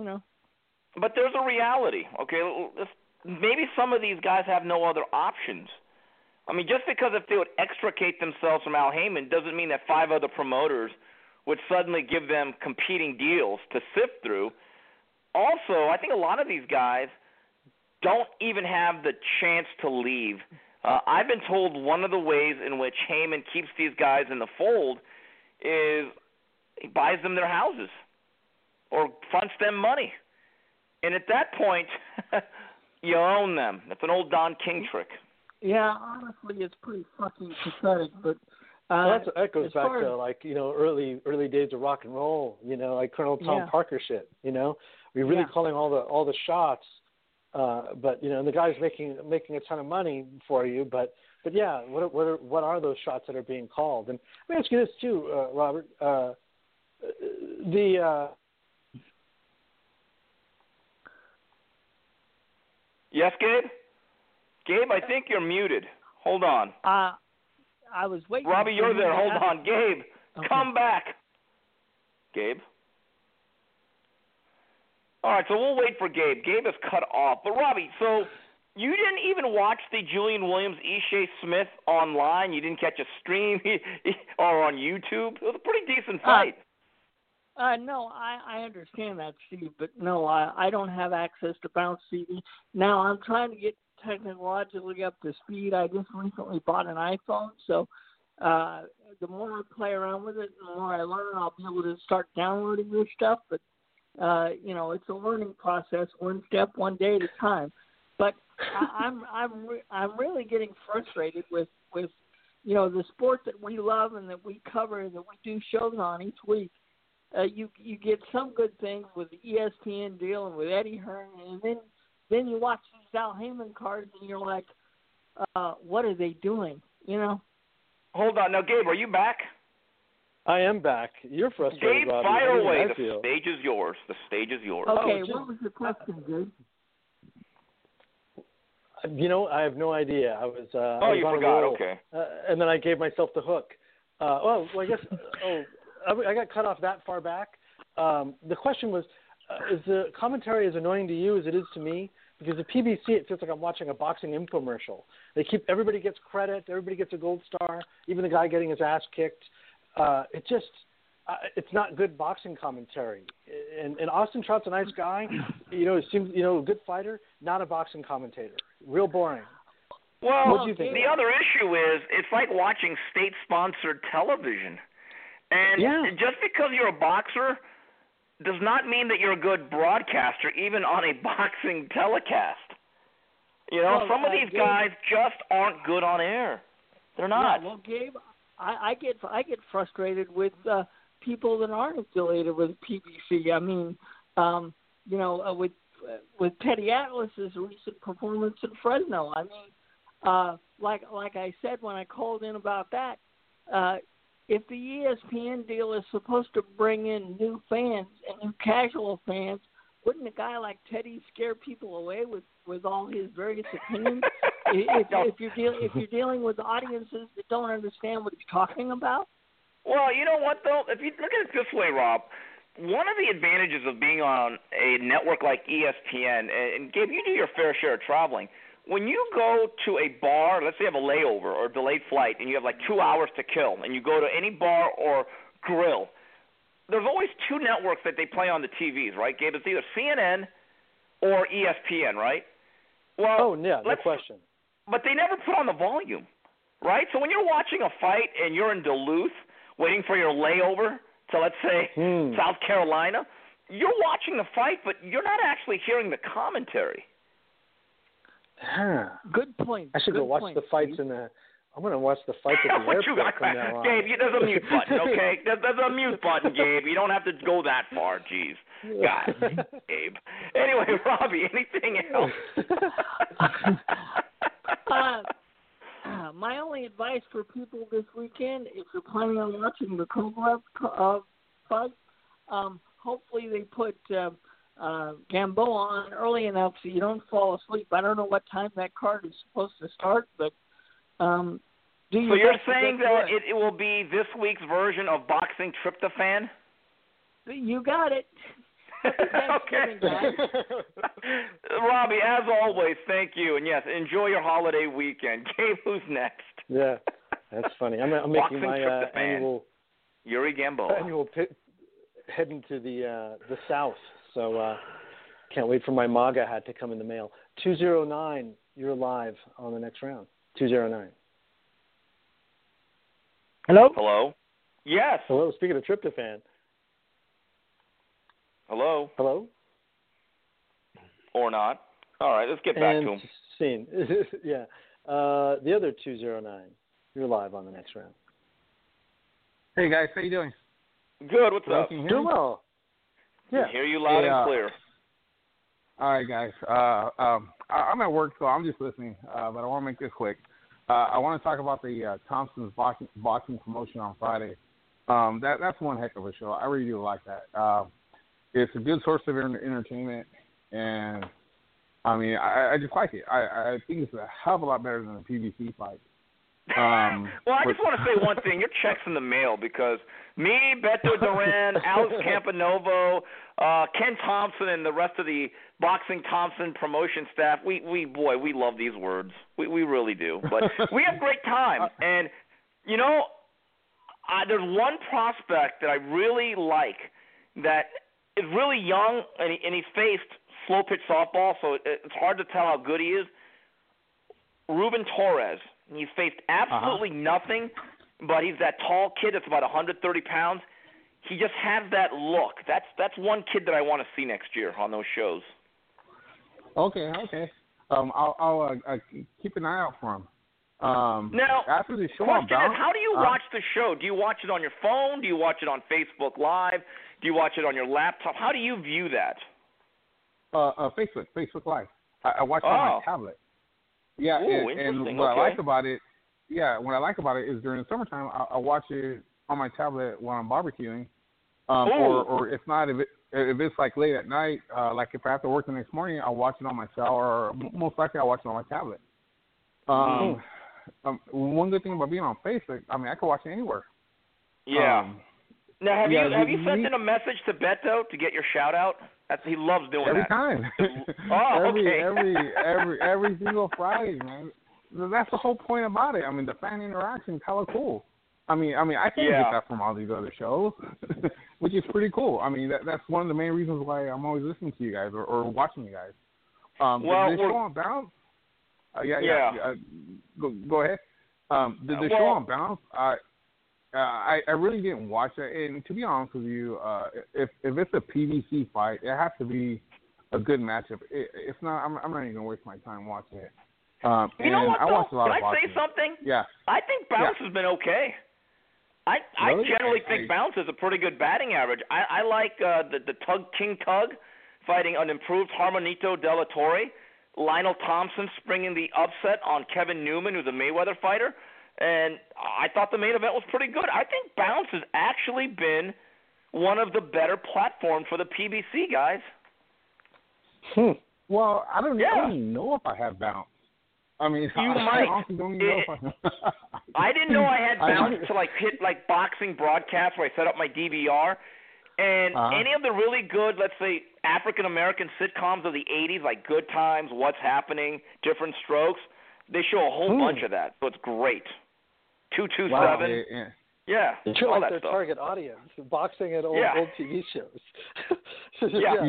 But there's a reality, okay? Maybe some of these guys have no other options. I mean, just because if they would extricate themselves from Al Heyman doesn't mean that 5 other promoters would suddenly give them competing deals to sift through. Also, I think a lot of these guys don't even have the chance to leave. I've been told one of the ways in which Heyman keeps these guys in the fold is he buys them their houses or fronts them money. And at that point, you own them. That's an old Don King trick. Yeah, honestly, it's pretty fucking pathetic. But that goes back to early days of rock and roll. Like Colonel Tom Parker shit. We're really calling all the shots, but the guy's making a ton of money for you. But yeah, what are those shots that are being called? And let me ask you this too, Robert. Yes, Gabe? Gabe, I think you're muted. Hold on. I was waiting. Robbie, you're there. Hold on. Gabe, come back. Gabe? All right, so we'll wait for Gabe. Gabe is cut off. But, Robbie, so you didn't even watch the Julian Williams-Ishe Smith online? You didn't catch a stream or on YouTube? It was a pretty decent fight. No, I understand that, Steve, but no, I don't have access to Bounce TV. Now I'm trying to get technologically up to speed. I just recently bought an iPhone, so the more I play around with it, the more I learn, I'll be able to start downloading this stuff. But it's a learning process, one step, one day at a time. But I'm really getting frustrated with the sport that we love and that we cover and that we do shows on each week. You get some good things with the ESPN deal and with Eddie Hearn, and then you watch these Al Heyman cards and you're like, what are they doing? Hold on. Now, Gabe, are you back? I am back. You're frustrated, Gabe, Robbie. fire away. The feel. stage is yours. The stage is yours. Okay, what was your question, Gabe? I have no idea. I was. You on forgot. a roll, Okay. And then I gave myself the hook. I guess. I got cut off that far back. The question was, is the commentary as annoying to you as it is to me? Because the PBC, it feels like I'm watching a boxing infomercial. Everybody gets credit, everybody gets a gold star, even the guy getting his ass kicked. It's not good boxing commentary. And Austin Trout's a nice guy. Seems a good fighter, not a boxing commentator. Real boring. Well, what do you think? The other issue is it's like watching state-sponsored television. And just because you're a boxer does not mean that you're a good broadcaster, even on a boxing telecast. Some of these guys just aren't good on air. They're not. Yeah, well, Gabe, I get frustrated with people that aren't affiliated with PBC. I mean, with Teddy Atlas's recent performance in Fresno. I mean, like I said when I called in about that. If the ESPN deal is supposed to bring in new fans and new casual fans, wouldn't a guy like Teddy scare people away with all his various opinions? if you're dealing with audiences that don't understand what he's talking about? Well, you know what, though? If you look at it this way, Rob, one of the advantages of being on a network like ESPN, and Gabe, you do your fair share of traveling. When you go to a bar, let's say you have a layover or a delayed flight, and you have like 2 hours to kill, and you go to any bar or grill, there's always two networks that they play on the TVs, right, Gabe? It's either CNN or ESPN, right? Well, no question. But they never put on the volume, right? So when you're watching a fight and you're in Duluth waiting for your layover to, let's say, South Carolina, you're watching the fight, but you're not actually hearing the commentary. Good point. I should go watch the fights I'm going to watch the fights at the airport from now on. Gabe, there's a mute button, okay? There's a mute button, Gabe. You don't have to go that far, jeez. God, Gabe. Anyway, Robbie, anything else? My only advice for people this weekend, if you're planning on watching the Kovalev fight, hopefully they put Gamboa on early enough so you don't fall asleep. I don't know what time that card is supposed to start, but so you're saying that it will be this week's version of Boxing Tryptophan? You got it. Okay. Robbie, as always, thank you. And, yes, enjoy your holiday weekend. Gabe, who's next? Yeah, that's funny. I'm making my annual Yuri Gamboa. Annual heading to the South. So can't wait for my MAGA hat to come in the mail. 209, you're live on the next round. 209. Hello? Hello? Yes. Hello, speaking of tryptophan. Hello? Hello? Or not. All right, let's get back to him. Scene. Yeah. The other 209, you're live on the next round. Hey, guys. How you doing? Good. What's up? Doing well. Yeah. I hear you loud and clear. All right, guys. I'm at work, so I'm just listening, but I want to make this quick. I want to talk about the Thompson's boxing promotion on Friday. That's one heck of a show. I really do like that. It's a good source of entertainment, and, I mean, I just like it. I think it's a hell of a lot better than the PBC fight. Well, I just want to say one thing. Your check's in the mail because me, Beto Duran, Alex Campanovo, Ken Thompson, and the rest of the Boxing Thompson promotion staff, we love these words. We really do. But we have great time. And, you know, there's one prospect that I really like that is really young, and he's faced slow pitch softball, so it's hard to tell how good he is. Ruben Torres. He's faced absolutely nothing, but he's that tall kid that's about 130 pounds. He just has that look. That's one kid that I want to see next year on those shows. Okay. I'll keep an eye out for him. Now, after the show, question is, how do you watch the show? Do you watch it on your phone? Do you watch it on Facebook Live? Do you watch it on your laptop? How do you view that? Facebook Live. I watch it on my tablet. Yeah, Ooh, and what I like about it, is during the summertime I watch it on my tablet while I'm barbecuing, or if not, if it's like late at night, like if I have to work the next morning, I'll watch it on my cell, or most likely I'll watch it on my tablet. One good thing about being on Facebook, I mean, I can watch it anywhere. Yeah. Now, have you sent in a message to Beto to get your shout out? He loves doing every that. Time. Every single Friday, man. That's the whole point about it. I mean, the fan interaction is hella cool. I mean, I can't get that from all these other shows, which is pretty cool. I mean, that's one of the main reasons why I'm always listening to you guys or watching you guys. The show on Bounce. Go ahead. The show on Bounce. I really didn't watch it, and to be honest with you, if it's a PBC fight, it has to be a good matchup. If not, I'm not even gonna waste my time watching it. You know what, I watch a lot Can of boxing. I say something? Yeah. I think Bounce has been okay. I generally think Bounce has a pretty good batting average. I like the King Tug fighting an improved Hermanito De La Torre. Lionel Thompson springing the upset on Kevin Newman, who's a Mayweather fighter. And I thought the main event was pretty good. I think Bounce has actually been one of the better platforms for the PBC guys. Well, I don't even know if I have Bounce. I mean, you might. I didn't know I had Bounce to hit boxing broadcasts where I set up my DVR. And any of the really good, let's say, African American sitcoms of the 80s, like Good Times, What's Happening, Different Strokes, they show a whole bunch of that. So it's great. 227. Wow, yeah. You're like that their stuff. Target audience, boxing and old TV shows. Yeah.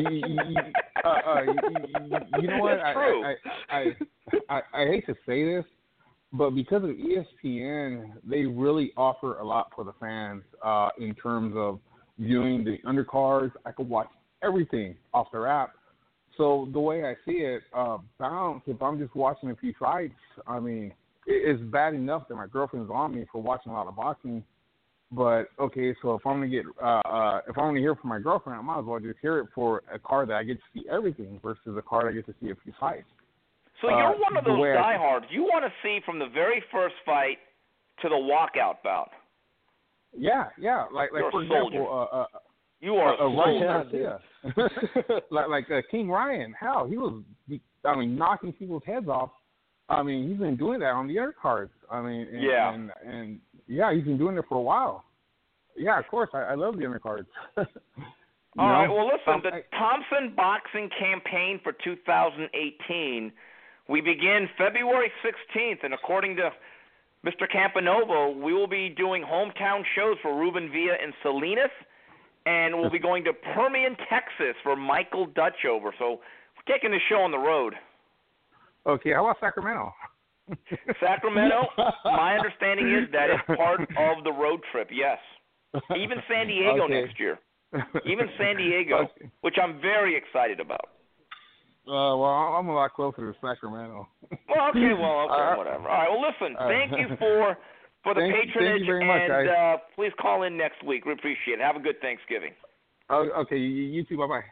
You know what? It's true. I hate to say this, but because of ESPN, they really offer a lot for the fans in terms of viewing the undercards. I could watch everything off their app. So the way I see it, Bounce, if I'm just watching a few fights, I mean, it's bad enough that my girlfriend's on me for watching a lot of boxing. But okay, so if I'm gonna get, if I'm gonna hear from my girlfriend, I might as well just hear it for a card that I get to see everything versus a card I get to see a few fights. So you're one of those diehards. You want to see from the very first fight to the walkout bout. Yeah. Like you're for a soldier. example, you are a soldier. like King Ryan. Hell, he was, knocking people's heads off. I mean, he's been doing that on the undercards. I mean, and he's been doing it for a while. Yeah, of course, I love the undercards. All right, well, listen, the Thompson Boxing Campaign for 2018, we begin February 16th, and according to Mr. Campanovo, we will be doing hometown shows for Ruben Villa in Salinas, and we'll be going to Permian, Texas for Michael Dutchover. So we're taking the show on the road. Okay, how about Sacramento? Sacramento, my understanding is that is part of the road trip, yes. Even San Diego next year. Even San Diego, which I'm very excited about. Well, I'm a lot closer to Sacramento. Whatever. All right, well, listen, thank you for the patronage, thank you very much, and guys. Please call in next week. We appreciate it. Have a good Thanksgiving. Okay, you too. Bye-bye.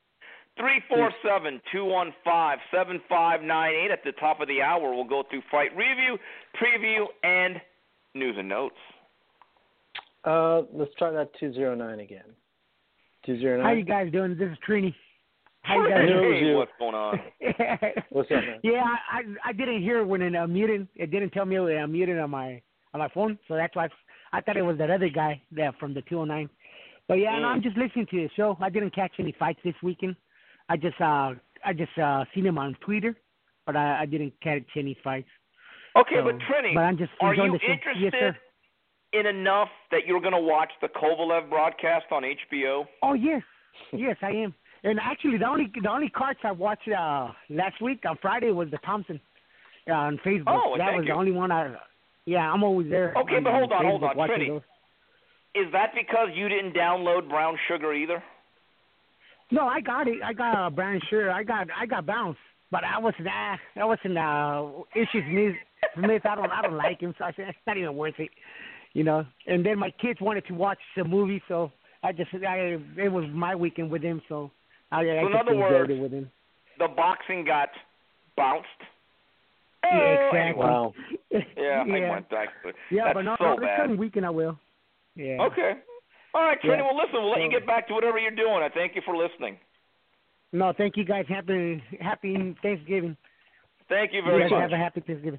347-215-7598. At the top of the hour, we'll go through fight review, preview, and news and notes. Let's try that 209 again. 209. How you guys doing? This is Trini. How you guys doing? Hey, what's going on? What's up, man? Yeah, I didn't hear when it muted. It didn't tell me it muted on my phone, so that's why I thought it was that other guy there from the 209. But yeah, no, I'm just listening to the show. I didn't catch any fights this weekend. I just seen him on Twitter, but I didn't catch any fights. Okay, so, but Trini, but I'm just are you the show. interested Yes, sir. in enough that you're going to watch the Kovalev broadcast on HBO? Oh yes, I am. And actually, the only cards I watched last week on Friday was the Thompson on Facebook. Oh, that was the only one I'm always there. Okay, but hold on, watching Trini. those. Is that because you didn't download Brown Sugar either? No, I got it. I got Brown Sugar. I got Bounce, but I wasn't Issues Smith. I don't like him, so I said it's not even worth it, you know. And then my kids wanted to watch the movie, so it was my weekend with him, so I in other words, it with him. The boxing got bounced. Yeah, exactly. Anyway. Wow. Yeah, I went back. Yeah, That's but no, so this bad. coming weekend I will. Yeah. Okay. All right, Trini. Yeah. Well, listen, we'll let you get back to whatever you're doing. I thank you for listening. No, thank you guys. Happy Thanksgiving. Thank you very you guys much. Have a happy Thanksgiving.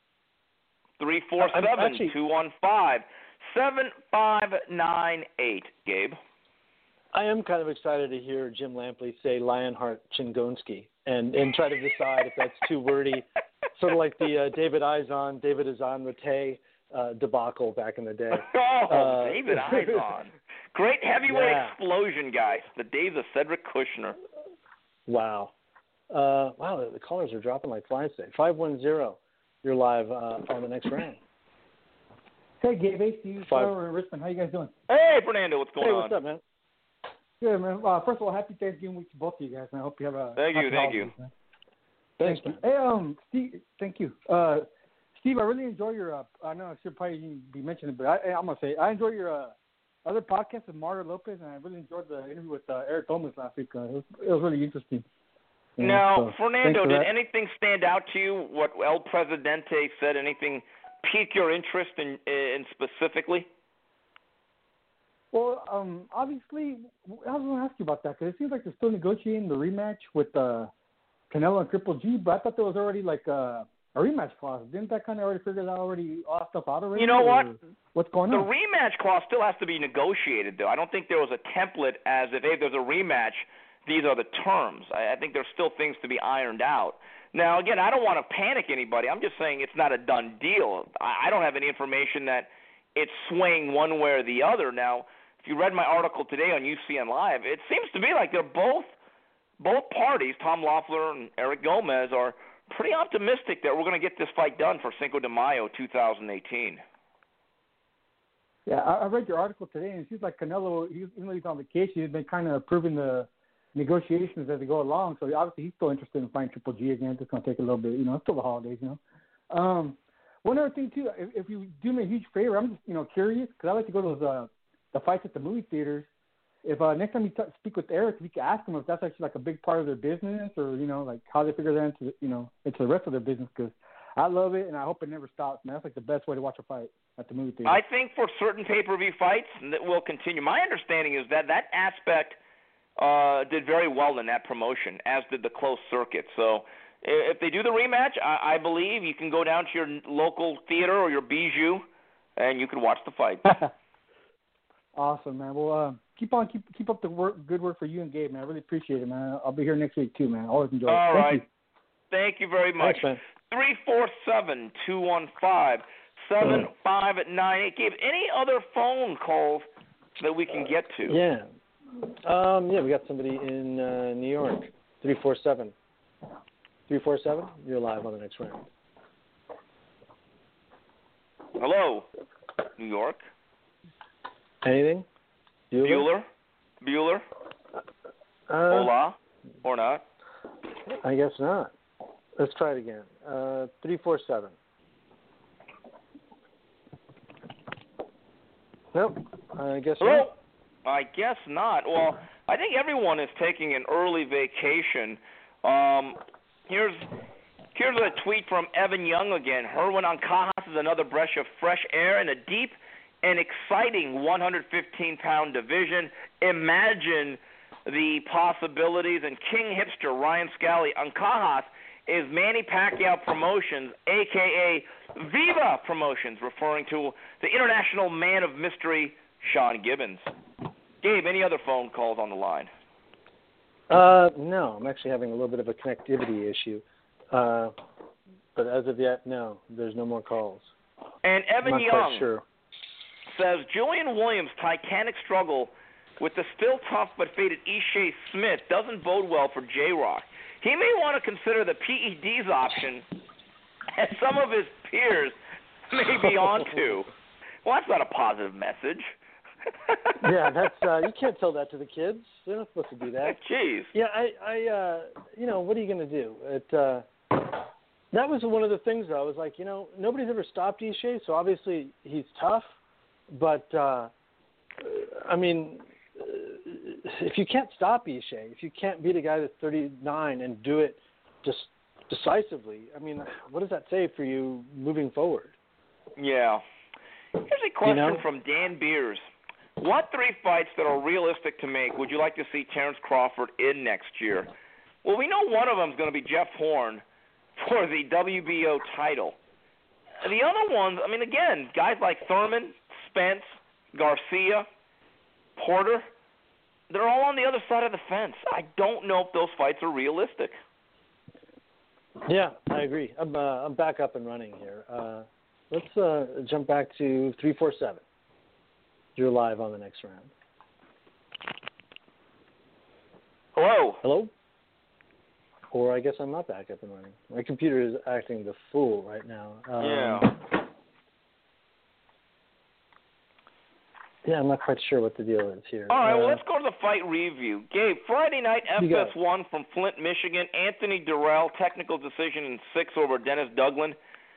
347-215-7598, Gabe. I am kind of excited to hear Jim Lampley say Lionheart Chingonski and try to decide if that's too wordy, sort of like the David Izon Mate debacle back in the day. David Izon. Great heavyweight explosion, guys. The days of Cedric Kushner. Wow. Wow, the callers are dropping like flies today. 510, you're live on the next round. Hey, Gabe, Steve, Richmond. How you guys doing? Hey, Fernando, what's going on? Hey, what's up, man? Good, man. First of all, happy Thanksgiving week to both of you guys, man. I hope you have a Thank you. Man. Thanks, man. Hey, Steve, thank you. Steve, I really enjoy your, I know I should probably be mentioning it, but I'm going to say, I enjoy your other podcast with Mario Lopez, and I really enjoyed the interview with Eric Gomez last week. It was really interesting. Now, Fernando, did anything stand out to you? What El Presidente said? Anything pique your interest in specifically? Well, obviously, I was going to ask you about that because it seems like they're still negotiating the rematch with Canelo and Triple G, but I thought there was already like a rematch clause. Didn't that kind of already figure that already all stuff out already? You know what? What's going on? The rematch clause still has to be negotiated, though. I don't think there was a template as if, hey, there's a rematch, these are the terms. I think there's still things to be ironed out. Now, again, I don't want to panic anybody. I'm just saying it's not a done deal. I don't have any information that it's swaying one way or the other. Now, if you read my article today on UCN Live, it seems to be like they're both parties, Tom Loeffler and Eric Gomez, are pretty optimistic that we're going to get this fight done for Cinco de Mayo 2018. Yeah, I read your article today, and it seems like Canelo, even though he's on vacation, he's been kind of approving the negotiations as they go along. So obviously he's still interested in fighting Triple G again. It's going to take a little bit, it's still the holidays, One other thing, too, if you do me a huge favor, I'm just, curious, because I like to go to those the fights at the movie theaters. If next time you speak with Eric, if you could ask him if that's actually like a big part of their business or, like how they figure that into, into the rest of their business, because I love it and I hope it never stops, man. That's like the best way to watch a fight at the movie theater. I think for certain pay-per-view fights that will continue. My understanding is that aspect did very well in that promotion, as did the closed circuit. So if they do the rematch, I believe you can go down to your local theater or your bijou and you can watch the fight. Awesome, man. Well, keep up the good work for you and Gabe, man. I really appreciate it, man. I'll be here next week too, man. Always enjoy it. All right. Thank you. Thank you very much. Thanks, man. 347-215-7598. Gabe, any other phone calls that we can get to? Yeah. We got somebody in New York. 347. 347, you're live on the next round. Hello, New York. Anything? Bueller? Hola? Or not? I guess not. Let's try it again. 347. Nope. I guess Hello? not. I guess not. Well, I think everyone is taking an early vacation. Here's a tweet from Evan Young again. Herwin Ancajas is another breath of fresh air in a deep and exciting 115-pound division. Imagine the possibilities. And King Hipster Ryan Scally, Ancajas is Manny Pacquiao Promotions, a.k.a. Viva Promotions, referring to the international man of mystery, Sean Gibbons. Gabe, any other phone calls on the line? No, I'm actually having a little bit of a connectivity issue. But as of yet, no, there's no more calls. And Evan I'm not Young, quite sure. says, Julian Williams' titanic struggle with the still tough but faded Ishe Smith doesn't bode well for J-Rock. He may want to consider the PEDs option, as some of his peers may be onto. Well, that's not a positive message. Yeah, that's you can't tell that to the kids. They're not supposed to do that. Jeez. Yeah, I what are you going to do? That was one of the things, though. I was like, nobody's ever stopped Ishe, so obviously he's tough. But, I mean, if you can't stop Ishe, if you can't beat a guy that's 39 and do it just decisively, I mean, what does that say for you moving forward? Yeah. Here's a question from Dan Beers. What 3 fights that are realistic to make would you like to see Terrence Crawford in next year? Well, we know one of them is going to be Jeff Horn for the WBO title. The other ones, I mean, again, guys like Thurman, Spence, Garcia, Porter, they're all on the other side of the fence. I don't know if those fights are realistic. Yeah, I agree. I'm back up and running here. Let's jump back to 347. You're live on the next round. Hello. Hello? Or I guess I'm not back up and running. My computer is acting the fool right now. Yeah, I'm not quite sure what the deal is here. All right, well, let's go to the fight review. Gabe, Friday night FS1 from Flint, Michigan. Anthony Durrell, technical decision in 6 over Dennis Duggan.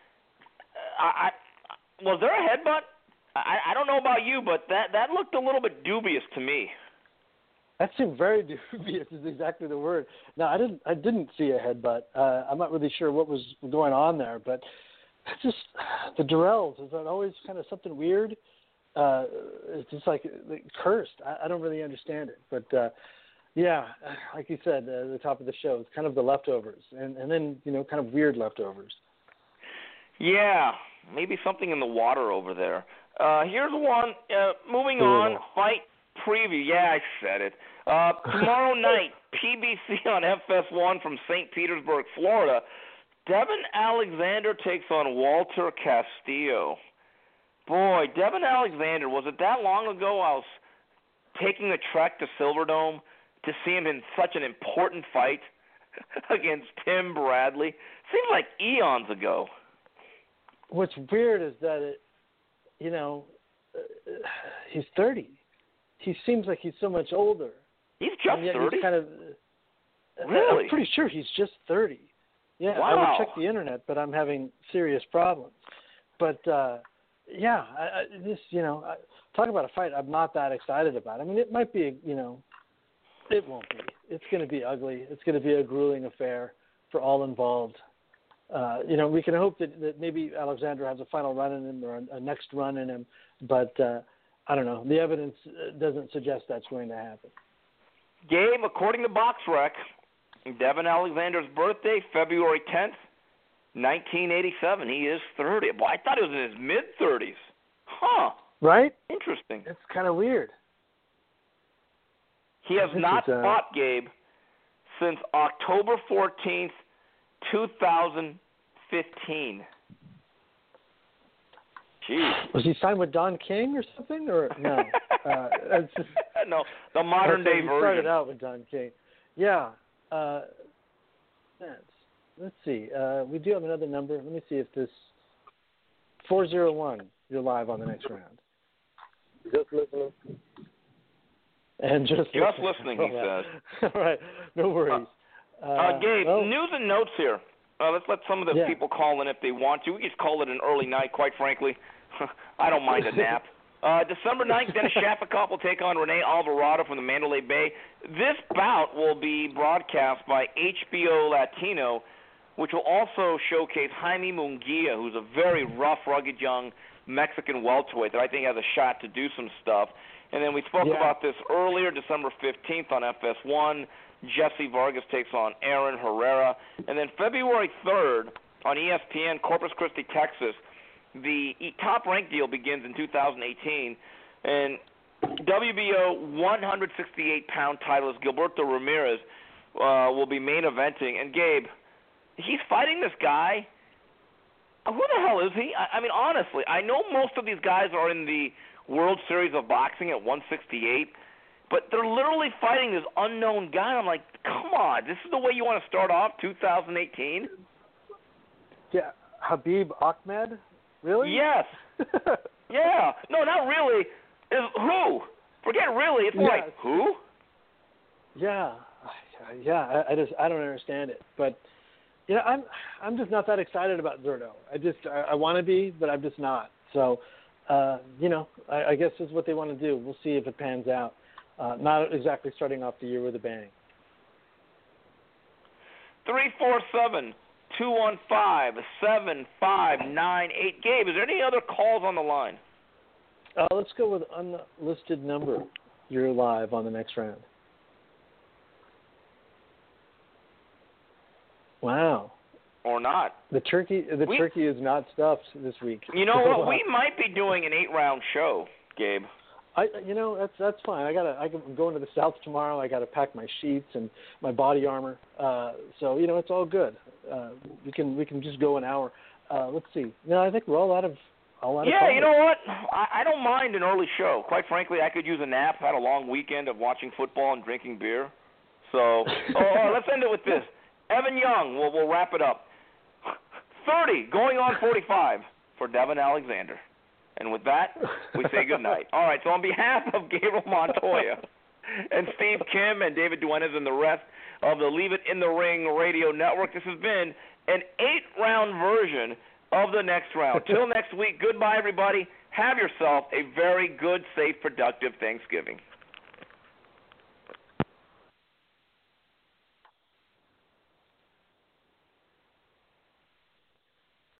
Was there a headbutt? I don't know about you, but that looked a little bit dubious to me. That seemed very dubious is exactly the word. No, I didn't see a headbutt. I'm not really sure what was going on there, but it's just the Durrells. Is that always kind of something weird? It's just like cursed. I don't really understand it. But, yeah, like you said at the top of the show, it's kind of the leftovers. And then, kind of weird leftovers. Yeah, maybe something in the water over there. Here's one. Moving on, fight preview. Yeah, I said it. Tomorrow night, PBC on FS1 from St. Petersburg, Florida. Devin Alexander takes on Walter Castillo. Boy, Devin Alexander, was it that long ago I was taking a trek to Silverdome to see him in such an important fight against Tim Bradley? Seems like eons ago. What's weird is that he's 30. He seems like he's so much older. He's just 30? He's kind of, really? I'm pretty sure he's just 30. Yeah, wow. I would check the internet, but I'm having serious problems. But, yeah, talk about a fight I'm not that excited about. I mean, it might be, it won't be. It's going to be ugly. It's going to be a grueling affair for all involved. We can hope that maybe Alexander has a final run in him or a next run in him, but I don't know. The evidence doesn't suggest that's going to happen. Gabe, according to BoxRec, Devin Alexander's birthday, February 10th, 1987. He is 30. Boy, I thought he was in his mid-30s. Huh. Right? Interesting. It's kind of weird. He has not fought, Gabe, since October 14th, 2015. Jeez. Was he signed with Don King or something? Or no? No, the modern-day version. He started out with Don King. Yeah. Let's see. We do have another number. Let me see if this 401. You're live on the next round. Just listening. And just listening, he says. All right. No worries. Gabe, news and notes here. Let's let some of the people call in if they want to. We just call it an early night, quite frankly. I don't mind a nap. December 9th, Dennis Shafikov will take on Rene Alvarado from the Mandalay Bay. This bout will be broadcast by HBO Latino, which will also showcase Jaime Munguia, who's a very rough, rugged young Mexican welterweight that I think has a shot to do some stuff. And then we spoke about this earlier, December 15th on FS1. Jesse Vargas takes on Aaron Herrera. And then February 3rd on ESPN, Corpus Christi, Texas, the top-ranked deal begins in 2018. And WBO 168-pound titleist Gilberto Ramirez will be main eventing. And, Gabe, he's fighting this guy. Who the hell is he? I mean, honestly, I know most of these guys are in the World Series of Boxing at 168. But they're literally fighting this unknown guy. I'm like, come on, this is the way you want to start off 2018? Yeah, Habib Ahmed? Really? Yes. Yeah. No, not really. Who? Forget really. It's like, who? Yeah. I don't understand it. But I'm just not that excited about Zurdo. I want to be, but I'm just not. So, I guess this is what they want to do. We'll see if it pans out. Not exactly starting off the year with a bang. 347-215-7598. Gabe, is there any other calls on the line? Let's go with unlisted number. You're live on the next round. Wow. Or not. The turkey is not stuffed this week. You know what? We might be doing an 8-round show, Gabe. That's fine. I'm going to the South tomorrow. I got to pack my sheets and my body armor. So it's all good. We can just go an hour. Let's see. No, I think we're all out of. Yeah, you know what? I don't mind an early show. Quite frankly, I could use a nap. Had a long weekend of watching football and drinking beer. So let's end it with this. Evan Young. We'll wrap it up. 30 going on 45 for Devin Alexander. And with that, we say goodnight. All right, so on behalf of Gabriel Montoya and Steve Kim and David Duenas and the rest of the Leave It in the Ring radio network, this has been an 8-round version of the next round. Till next week, goodbye, everybody. Have yourself a very good, safe, productive Thanksgiving.